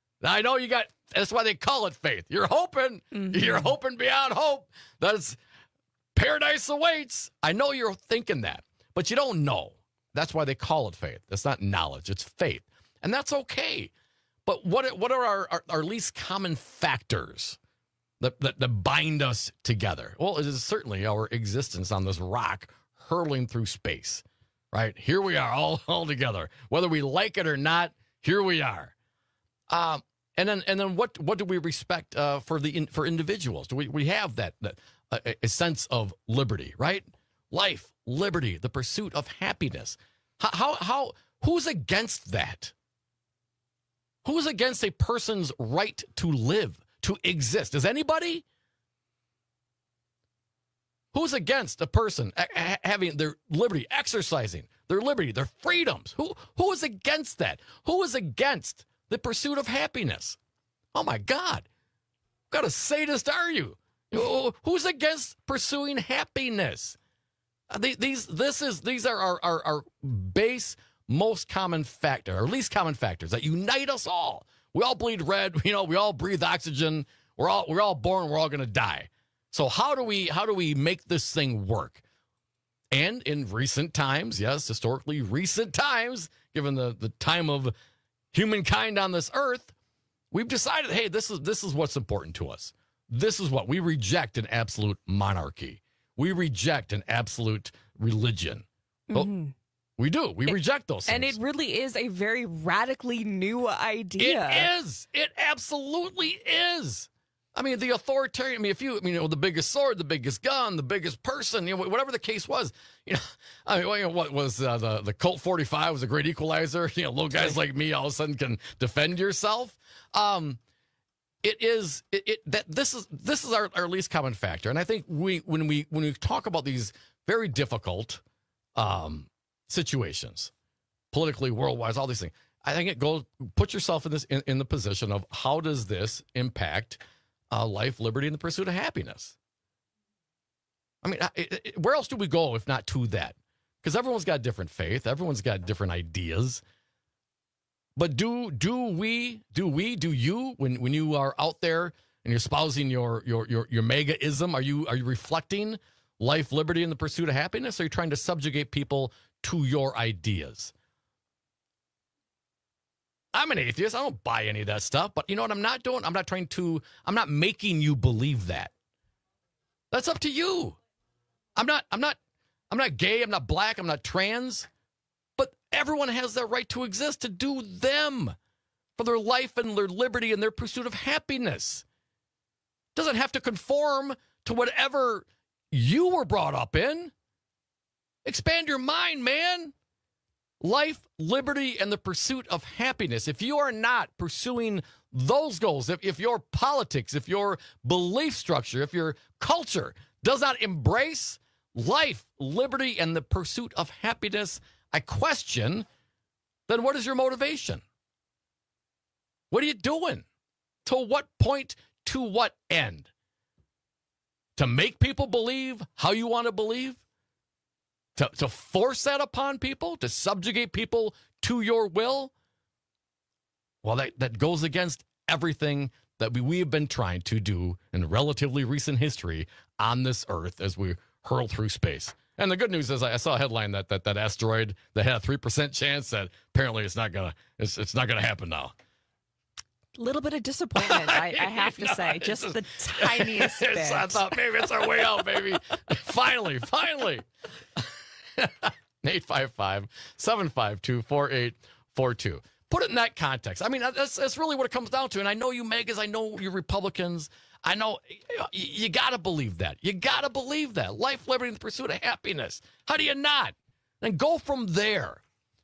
I know you got. That's why they call it faith. You're hoping. Mm-hmm. You're hoping beyond hope that it's paradise awaits. I know you're thinking that, but you don't know. That's why they call it faith. It's not knowledge. It's faith. And that's okay. But what what are our, our, our least common factors that, that, that bind us together? Well, it is certainly our existence on this rock hurling through space, right? Here we are all, all together. Whether we like it or not, here we are. Um, and then and then what what do we respect uh, for the in, for individuals? Do we, we have that, that a, a sense of liberty, right? Life, liberty, the pursuit of happiness. How how, how who's against that? Who is against a person's right to live, to exist? Is anybody? Who's against a person a- having their liberty, exercising their liberty, their freedoms? Who who is against that? Who is against the pursuit of happiness? Oh my God. What kind of sadist are you? Who- Who's against pursuing happiness? Uh, the- These this is these are our, our, our base most common factor, or least common factors that unite us all. We all bleed red, you know, we all breathe oxygen. We're all we're all born, we're all gonna die. So how do we how do we make this thing work? And in recent times, yes, historically recent times, given the, the time of humankind on this earth, we've decided, hey, this is this is what's important to us. This is what we reject: an absolute monarchy. We reject an absolute religion. Well, Mhm. we do. We It- reject those things. And it really is a very radically new idea. It is. It absolutely is. I mean, the authoritarian, I mean, if you, I mean, you know, the biggest sword, the biggest gun, the biggest person, you know, whatever the case was, you know, I mean, well, you know, what was uh, the, the Colt forty-five was a great equalizer. You know, little guys like me all of a sudden can defend yourself. Um, it is, it, it that this is, this is our, our least common factor. And I think we, when we, when we talk about these very difficult um, situations, politically, worldwide, all these things, I think it goes, put yourself in this, in, in the position of how does this impact Uh, life, liberty, and the pursuit of happiness. I mean, it, it, where else do we go if not to that? Because everyone's got different faith, everyone's got different ideas. But do do we do we do you when when you are out there and you're espousing your your your your mega-ism, are you are you reflecting life, liberty, and the pursuit of happiness? Or are you trying to subjugate people to your ideas? I'm an atheist. I don't buy any of that stuff. But you know what I'm not doing? I'm not trying to, I'm not making you believe that. That's up to you. I'm not, I'm not, I'm not gay. I'm not black. I'm not trans. But everyone has their right to exist, to do them, for their life and their liberty and their pursuit of happiness. Doesn't have to conform to whatever you were brought up in. Expand your mind, man. Life, liberty, and the pursuit of happiness. If you are not pursuing those goals, if, if your politics, if your belief structure, if your culture does not embrace life, liberty, and the pursuit of happiness, I question, then what is your motivation? What are you doing? To what point, to what end? To make people believe how you want to believe? To, to force that upon people? To subjugate people to your will? Well, that, that goes against everything that we, we have been trying to do in relatively recent history on this earth as we hurl through space. And the good news is I saw a headline that that, that asteroid that had a three percent chance that apparently it's not gonna it's, it's not gonna happen now. Little bit of disappointment, I, I have to no, say. Just, just the tiniest bit. I thought maybe it's our way out, baby. finally, finally. eight five five, seven five two, four eight four two. Put it in that context. I mean, that's, that's really what it comes down to. And I know you Megas, I know you Republicans. I know you, you got to believe that. You got to believe that. Life, liberty, and the pursuit of happiness. How do you not? And go from there.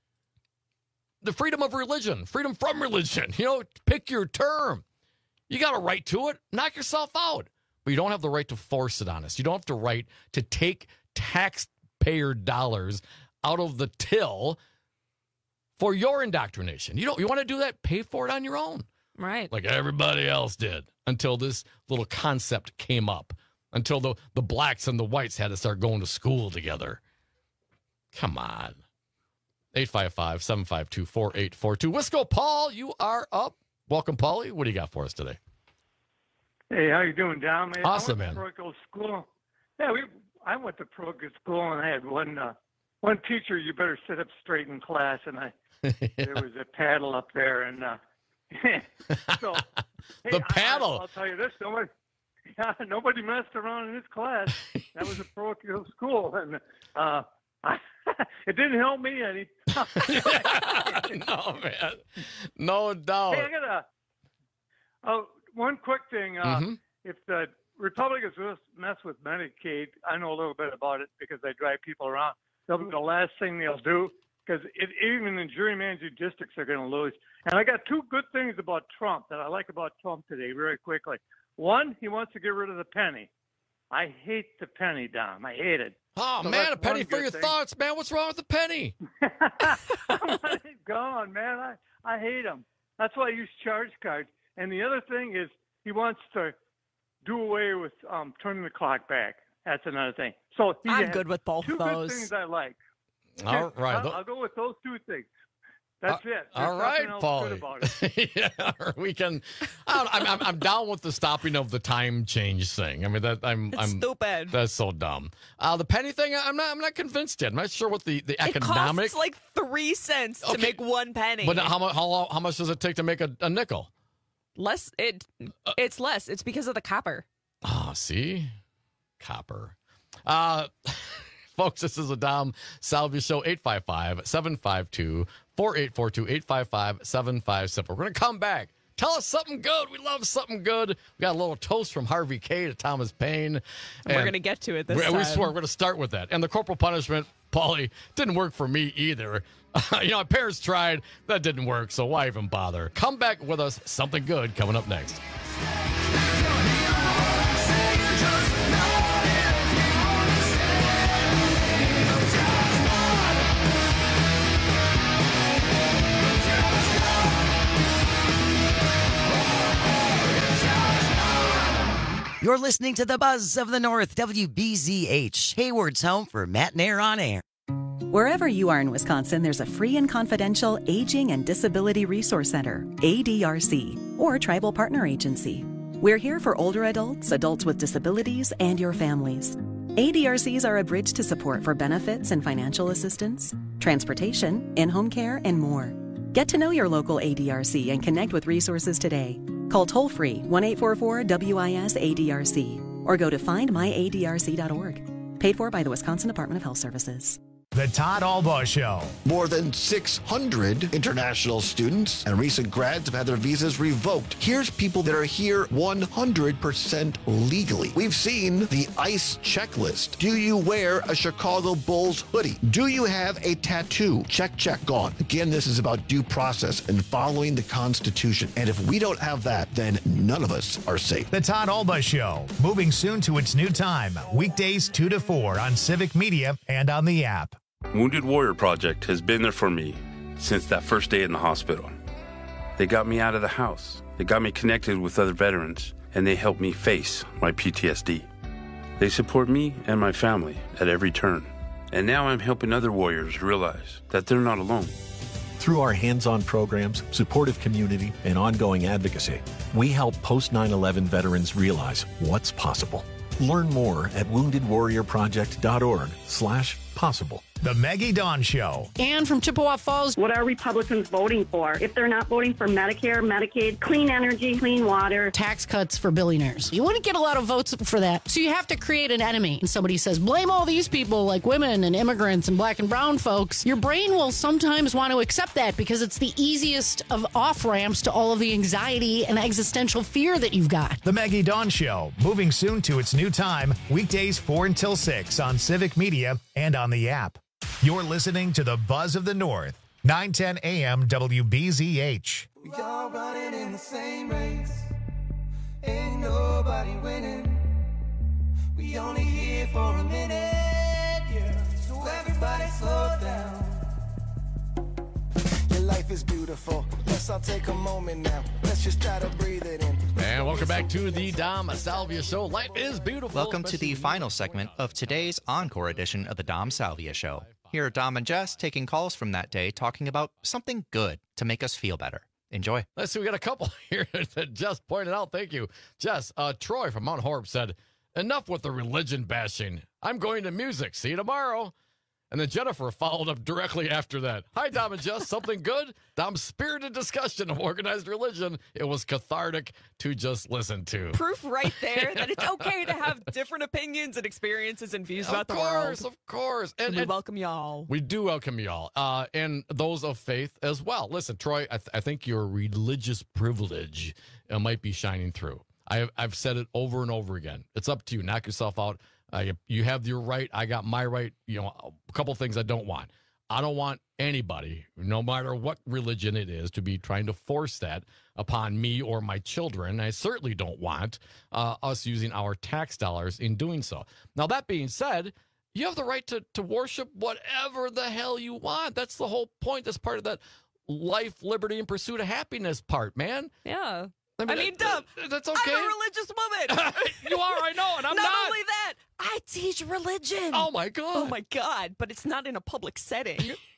The freedom of religion, freedom from religion. You know, pick your term. You got a right to it. Knock yourself out. But you don't have the right to force it on us. You don't have the right to take taxpayer dollars out of the till for your indoctrination. You don't. You want to do that? Pay for it on your own. Right. Like everybody else did until this little concept came up, until the, the blacks and the whites had to start going to school together. Come on. eight five five, seven five two, four eight four two. Wisco Paul, you are up. Welcome, Paulie. What do you got for us today? Hey, how you doing, Dom? Man, awesome, I went man. To parochial school. Yeah, we. I went to parochial school, and I had one uh, one teacher. You better sit up straight in class, and I there was a paddle up there, and uh, so hey, the paddle. I, I'll tell you this: nobody, yeah, nobody messed around in this class. That was a parochial school, and uh, I, it didn't help me any. No, man, no doubt. Hey, I got a oh, one quick thing. Uh, mm-hmm. If the Republicans mess with Medicaid, I know a little bit about it because I drive people around. They'll be the last thing they'll do because even in gerrymandered districts, they're going to lose. And I got two good things about Trump that I like about Trump today, very quickly. One, he wants to get rid of the penny. I hate the penny, Dom. I hate it. Oh, so man, a penny for your thing. Thoughts, man. What's wrong with the penny? He's gone, man. I, I hate him. That's why I use charge cards. And the other thing is he wants to do away with um, turning the clock back. That's another thing. So he I'm good with both two those. Two good things I like. All right. I'll, I'll go with those two things. That's uh, it. There's all right, Paul. Yeah, we can. I'm, I'm I'm down with the stopping of the time change thing. I mean that I'm it's I'm stupid. That's so dumb. Uh, the penny thing, I'm not I'm not convinced yet. I'm not sure what the, the economic. It costs like three cents okay. to make one penny. But how much how how much does it take to make a, a nickel? Less. It it's less. It's because of the copper. Oh, see, copper. Uh, folks, this is a Dom Salvia Show. eight five five, seven five two, four eight four two, eight five five, seven five seven. We're going to come back. Tell us something good. We love something good. We got a little toast from Harvey K to Thomas Paine. We're going to get to it this we, time. We swear we're going to start with that. And the corporal punishment, Paulie, didn't work for me either. Uh, you know, my parents tried. That didn't work, so why even bother? Come back with us. Something good coming up next. You're listening to the Buzz of the North, W B Z H, Hayward's home for Matt Nair on Air. Wherever you are in Wisconsin, there's a free and confidential Aging and Disability Resource Center, A D R C, or Tribal Partner Agency. We're here for older adults, adults with disabilities, and your families. A D R Cs are a bridge to support for benefits and financial assistance, transportation, in-home care, and more. Get to know your local A D R C and connect with resources today. Call toll-free one eight four four W I S A D R C or go to find my A D R C dot org. Paid for by the Wisconsin Department of Health Services. The Todd Albaugh Show. More than six hundred international students and recent grads have had their visas revoked. Here's people that are here one hundred percent legally. We've seen the ICE checklist. Do you wear a Chicago Bulls hoodie? Do you have a tattoo? Check, check, gone. Again, this is about due process and following the Constitution. And if we don't have that, then none of us are safe. The Todd Albaugh Show, moving soon to its new time, weekdays two to four on Civic Media and on the app. Wounded Warrior Project has been there for me since that first day in the hospital. They got me out of the house. They got me connected with other veterans, and they helped me face my P T S D. They support me and my family at every turn. And now I'm helping other warriors realize that they're not alone. Through our hands-on programs, supportive community, and ongoing advocacy, we help post nine eleven veterans realize what's possible. Learn more at wounded warrior project dot org slash possible. The Maggie Dawn Show. Ann from Chippewa Falls. What are Republicans voting for? If they're not voting for Medicare, Medicaid, clean energy, clean water. Tax cuts for billionaires. You wouldn't get a lot of votes for that. So you have to create an enemy. And somebody says, blame all these people like women and immigrants and black and brown folks. Your brain will sometimes want to accept that because it's the easiest of off-ramps to all of the anxiety and existential fear that you've got. The Maggie Dawn Show, moving soon to its new time, weekdays four until six on Civic Media and on the app. You're listening to the Buzz of the North, nine ten A M W B Z H. We all running in the same race. Ain't nobody winning. We only here for a minute, yeah. So everybody slow down. Your life is beautiful. Let's all take a moment now. Let's just try to breathe it in. And welcome back to the Dom Salvia Show. Life is beautiful. Welcome to the final segment of today's encore edition of the Dom Salvia Show. Here are Dom and Jess taking calls from that day, talking about something good to make us feel better. Enjoy. Let's see, we got a couple here that Jess pointed out. Thank you. Jess, uh, Troy from Mount Horeb said, enough with the religion bashing. I'm going to music. See you tomorrow. And then Jennifer followed up directly after that. Hi, Dom and Jess. Something good? Dom's spirited discussion of organized religion. It was cathartic to just listen to. Proof right there that it's okay to have different opinions and experiences and views about the world. Of course, of course. And, and we and welcome y'all. We do welcome y'all. Uh, and those of faith as well. Listen, Troy, I, th- I think your religious privilege uh, might be shining through. I have, I've said it over and over again. It's up to you. Knock yourself out. Uh, you, you have your right. I got my right. You know, a couple things I don't want. I don't want anybody, no matter what religion it is, to be trying to force that upon me or my children. I certainly don't want uh, us using our tax dollars in doing so. Now, that being said, you have the right to, to worship whatever the hell you want. That's the whole point. That's part of that life, liberty, and pursuit of happiness part, man. Yeah. I mean, I mean, that, Dom, that's okay. I'm a religious woman. You are, I know, and I'm not. not. Not only that, I teach religion. Oh, my God. Oh, my God. But it's not in a public setting.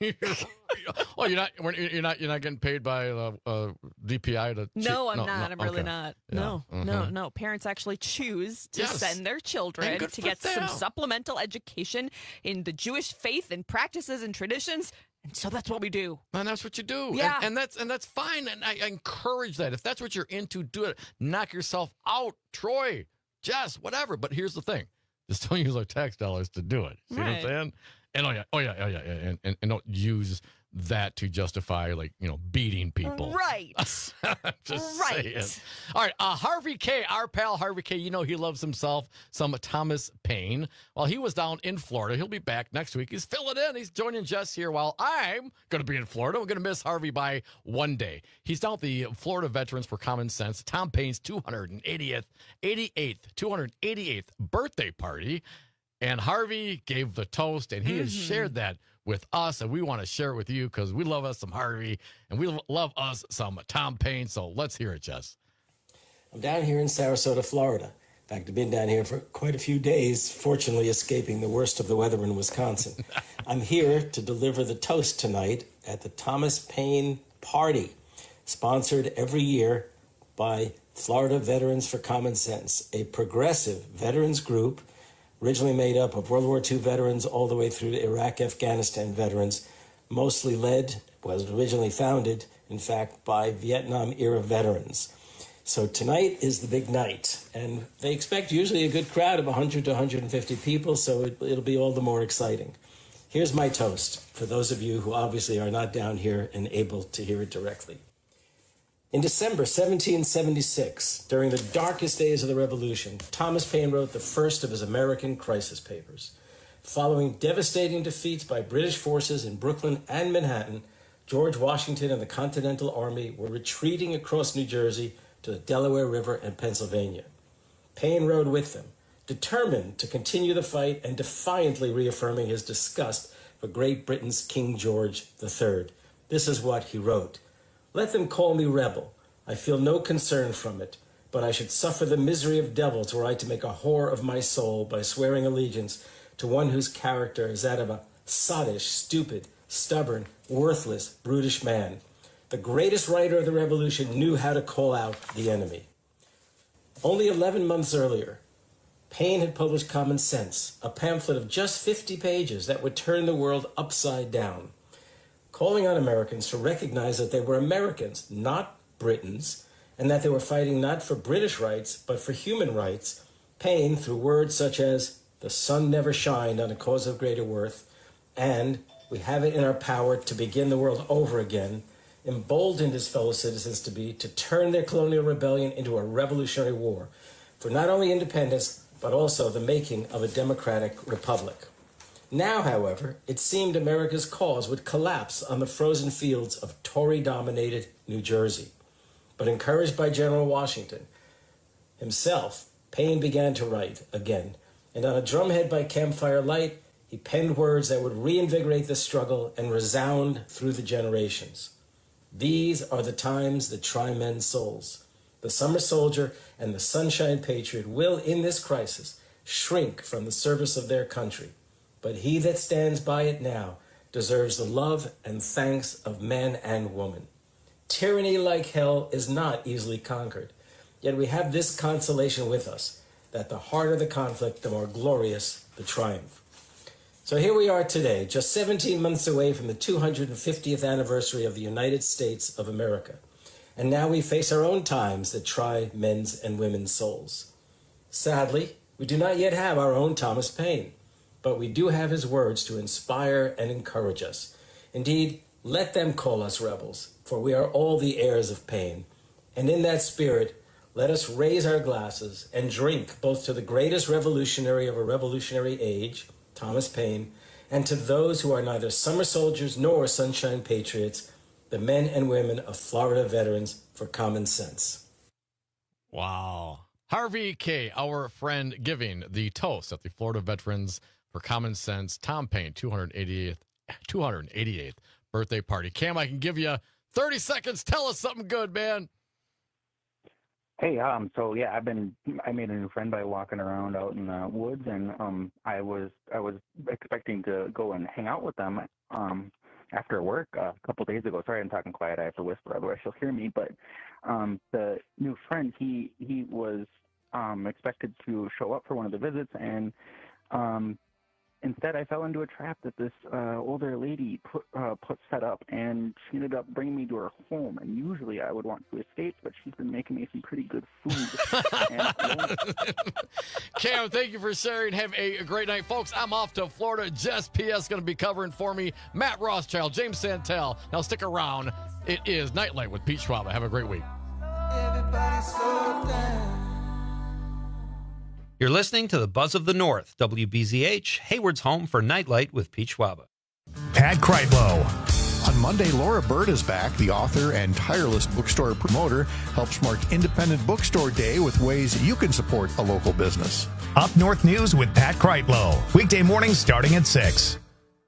Oh, you're not You're not You're not getting paid by uh, uh, D P I to No, I'm no, not. No, I'm really okay. not. Yeah. No, Mm-hmm. no, no. Parents actually choose to Yes. send their children good to for get some them. supplemental education in the Jewish faith and practices and traditions. And so that's what we do. And that's what you do. Yeah. And, and that's and that's fine. And I, I encourage that. If that's what you're into, do it. Knock yourself out. Troy, Jess, whatever. But here's the thing. Just don't use our tax dollars to do it. See Right. what I'm saying? And oh yeah, oh yeah, oh yeah, yeah. And, and, and don't use that to justify, like, you know, beating people. Right. Just Right. saying. All right, uh, Harvey K., our pal Harvey K., you know he loves himself some Thomas Paine. While he was down in Florida, he'll be back next week. He's filling in. He's joining Jess here while I'm going to be in Florida. We're going to miss Harvey by one day. He's down at the Florida Veterans for Common Sense, Tom Paine's two hundred eightieth, eighty-eighth, two hundred eighty-eighth birthday party. And Harvey gave the toast, and he mm-hmm. has shared that with us, and we want to share it with you because we love us some Harvey, and we love us some Tom Paine. So let's hear it, Jess. I'm down here in Sarasota, Florida. In fact, I've been down here for quite a few days, fortunately escaping the worst of the weather in Wisconsin. I'm here to deliver the toast tonight at the Thomas Paine Party, sponsored every year by Florida Veterans for Common Sense, a progressive veterans group originally made up of World War Two veterans all the way through to Iraq, Afghanistan veterans, mostly led, was originally founded, in fact, by Vietnam-era veterans. So tonight is the big night, and they expect usually a good crowd of one hundred to one hundred fifty people, so it, it'll be all the more exciting. Here's my toast for those of you who obviously are not down here and able to hear it directly. In December seventeen seventy-six, during the darkest days of the Revolution, Thomas Paine wrote the first of his American crisis papers. Following devastating defeats by British forces in Brooklyn and Manhattan, George Washington and the Continental Army were retreating across New Jersey to the Delaware River and Pennsylvania. Paine rode with them, determined to continue the fight and defiantly reaffirming his disgust for Great Britain's King George the Third. This is what he wrote. "Let them call me rebel. I feel no concern from it, but I should suffer the misery of devils were I to make a whore of my soul by swearing allegiance to one whose character is that of a sottish, stupid, stubborn, worthless, brutish man. The greatest writer of the Revolution knew how to call out the enemy." Only eleven months earlier, Paine had published Common Sense, a pamphlet of just fifty pages that would turn the world upside down, calling on Americans to recognize that they were Americans, not Britons, and that they were fighting not for British rights, but for human rights. Paine, through words such as, "The sun never shined on a cause of greater worth," and "We have it in our power to begin the world over again," emboldened his fellow citizens to be to turn their colonial rebellion into a revolutionary war for not only independence, but also the making of a democratic republic. Now, however, it seemed America's cause would collapse on the frozen fields of Tory-dominated New Jersey. But encouraged by General Washington himself, Paine began to write again, and on a drumhead by campfire light, he penned words that would reinvigorate the struggle and resound through the generations. These are the times that try men's souls. The summer soldier and the sunshine patriot will, in this crisis, shrink from the service of their country. But he that stands by it now deserves the love and thanks of man and woman. Tyranny like hell is not easily conquered. Yet we have this consolation with us, that the harder the conflict, the more glorious the triumph. So here we are today, just seventeen months away from the two hundred fiftieth anniversary of the United States of America. And now we face our own times that try men's and women's souls. Sadly, we do not yet have our own Thomas Paine, but we do have his words to inspire and encourage us. Indeed, let them call us rebels, for we are all the heirs of Paine. And in that spirit, let us raise our glasses and drink both to the greatest revolutionary of a revolutionary age, Thomas Paine, and to those who are neither summer soldiers nor sunshine patriots, the men and women of Florida veterans for common sense. Wow. Harvey K., our friend, giving the toast at the Florida Veterans for Common Sense Tom Paine two hundred eighty-eighth, two hundred eighty-eighth birthday party. Cam, I can give you thirty seconds. Tell us something good, man. Hey, um, so yeah, I've been, I made a new friend by walking around out in the woods, and um, I was, I was expecting to go and hang out with them, um, after work uh, a couple days ago. Sorry, I'm talking quiet. I have to whisper, otherwise she'll hear me. But um, the new friend, he he was um, expected to show up for one of the visits, and um, instead I fell into a trap that this uh, older lady put uh, put set up, and she ended up bringing me to her home. And usually I would want to escape, but she's been making me some pretty good food. and Cam, thank you for sharing. Have a great night, folks. I'm off to Florida. Jess P S going to be covering for me. Matt Rothschild, James Santel. Now stick around. It is Nightlight with Pete Schwab. Have a great week. Everybody slow down. You're listening to the Buzz of the North, W B Z H, Hayward's home for Nightlight with Pete Schwab. Pat Kreitlow. On Monday, Laura Bird is back. The author and tireless bookstore promoter helps mark Independent Bookstore Day with ways you can support a local business. Up North News with Pat Kreitlow. Weekday mornings starting at six.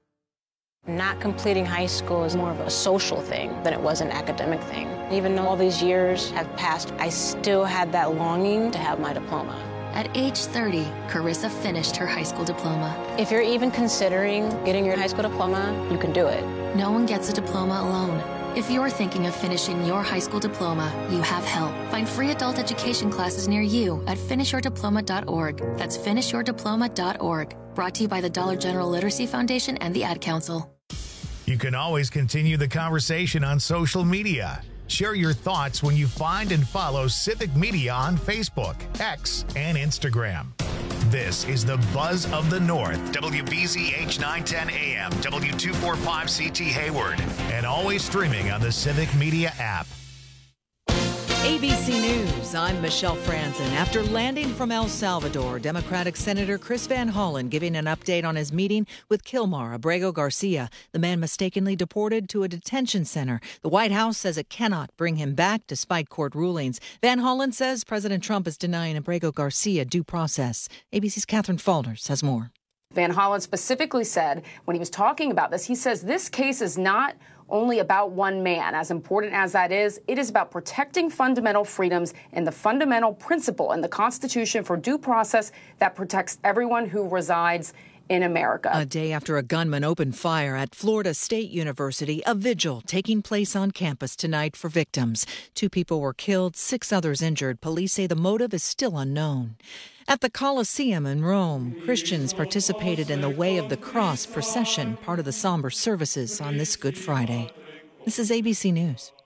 Not completing high school is more of a social thing than it was an academic thing. Even though all these years have passed, I still had that longing to have my diploma. At age thirty, Carissa finished her high school diploma. If you're even considering getting your high school diploma, you can do it. No one gets a diploma alone. If you're thinking of finishing your high school diploma, you have help. Find free adult education classes near you at finish your diploma dot org. That's finish your diploma dot org. Brought to you by the Dollar General Literacy Foundation and the Ad Council. You can always continue the conversation on social media. Share your thoughts when you find and follow Civic Media on Facebook, X, and Instagram. This is the Buzz of the North, W B Z H nine ten A M, W two forty-five C T Hayward, and always streaming on the Civic Media app. A B C News, I'm Michelle Franzen. After landing from El Salvador, Democratic Senator Chris Van Hollen giving an update on his meeting with Kilmar Abrego Garcia, the man mistakenly deported to a detention center. The White House says it cannot bring him back despite court rulings. Van Hollen says President Trump is denying Abrego Garcia due process. A B C's Catherine Falders has more. Van Hollen specifically said when he was talking about this, he says this case is not only about one man. As important as that is, it is about protecting fundamental freedoms and the fundamental principle in the Constitution for due process that protects everyone who resides in America. A day after a gunman opened fire at Florida State University, a vigil taking place on campus tonight for victims. Two people were killed, six others injured. Police say the motive is still unknown. At the Colosseum in Rome, Christians participated in the Way of the Cross procession, part of the somber services on this Good Friday. This is A B C News.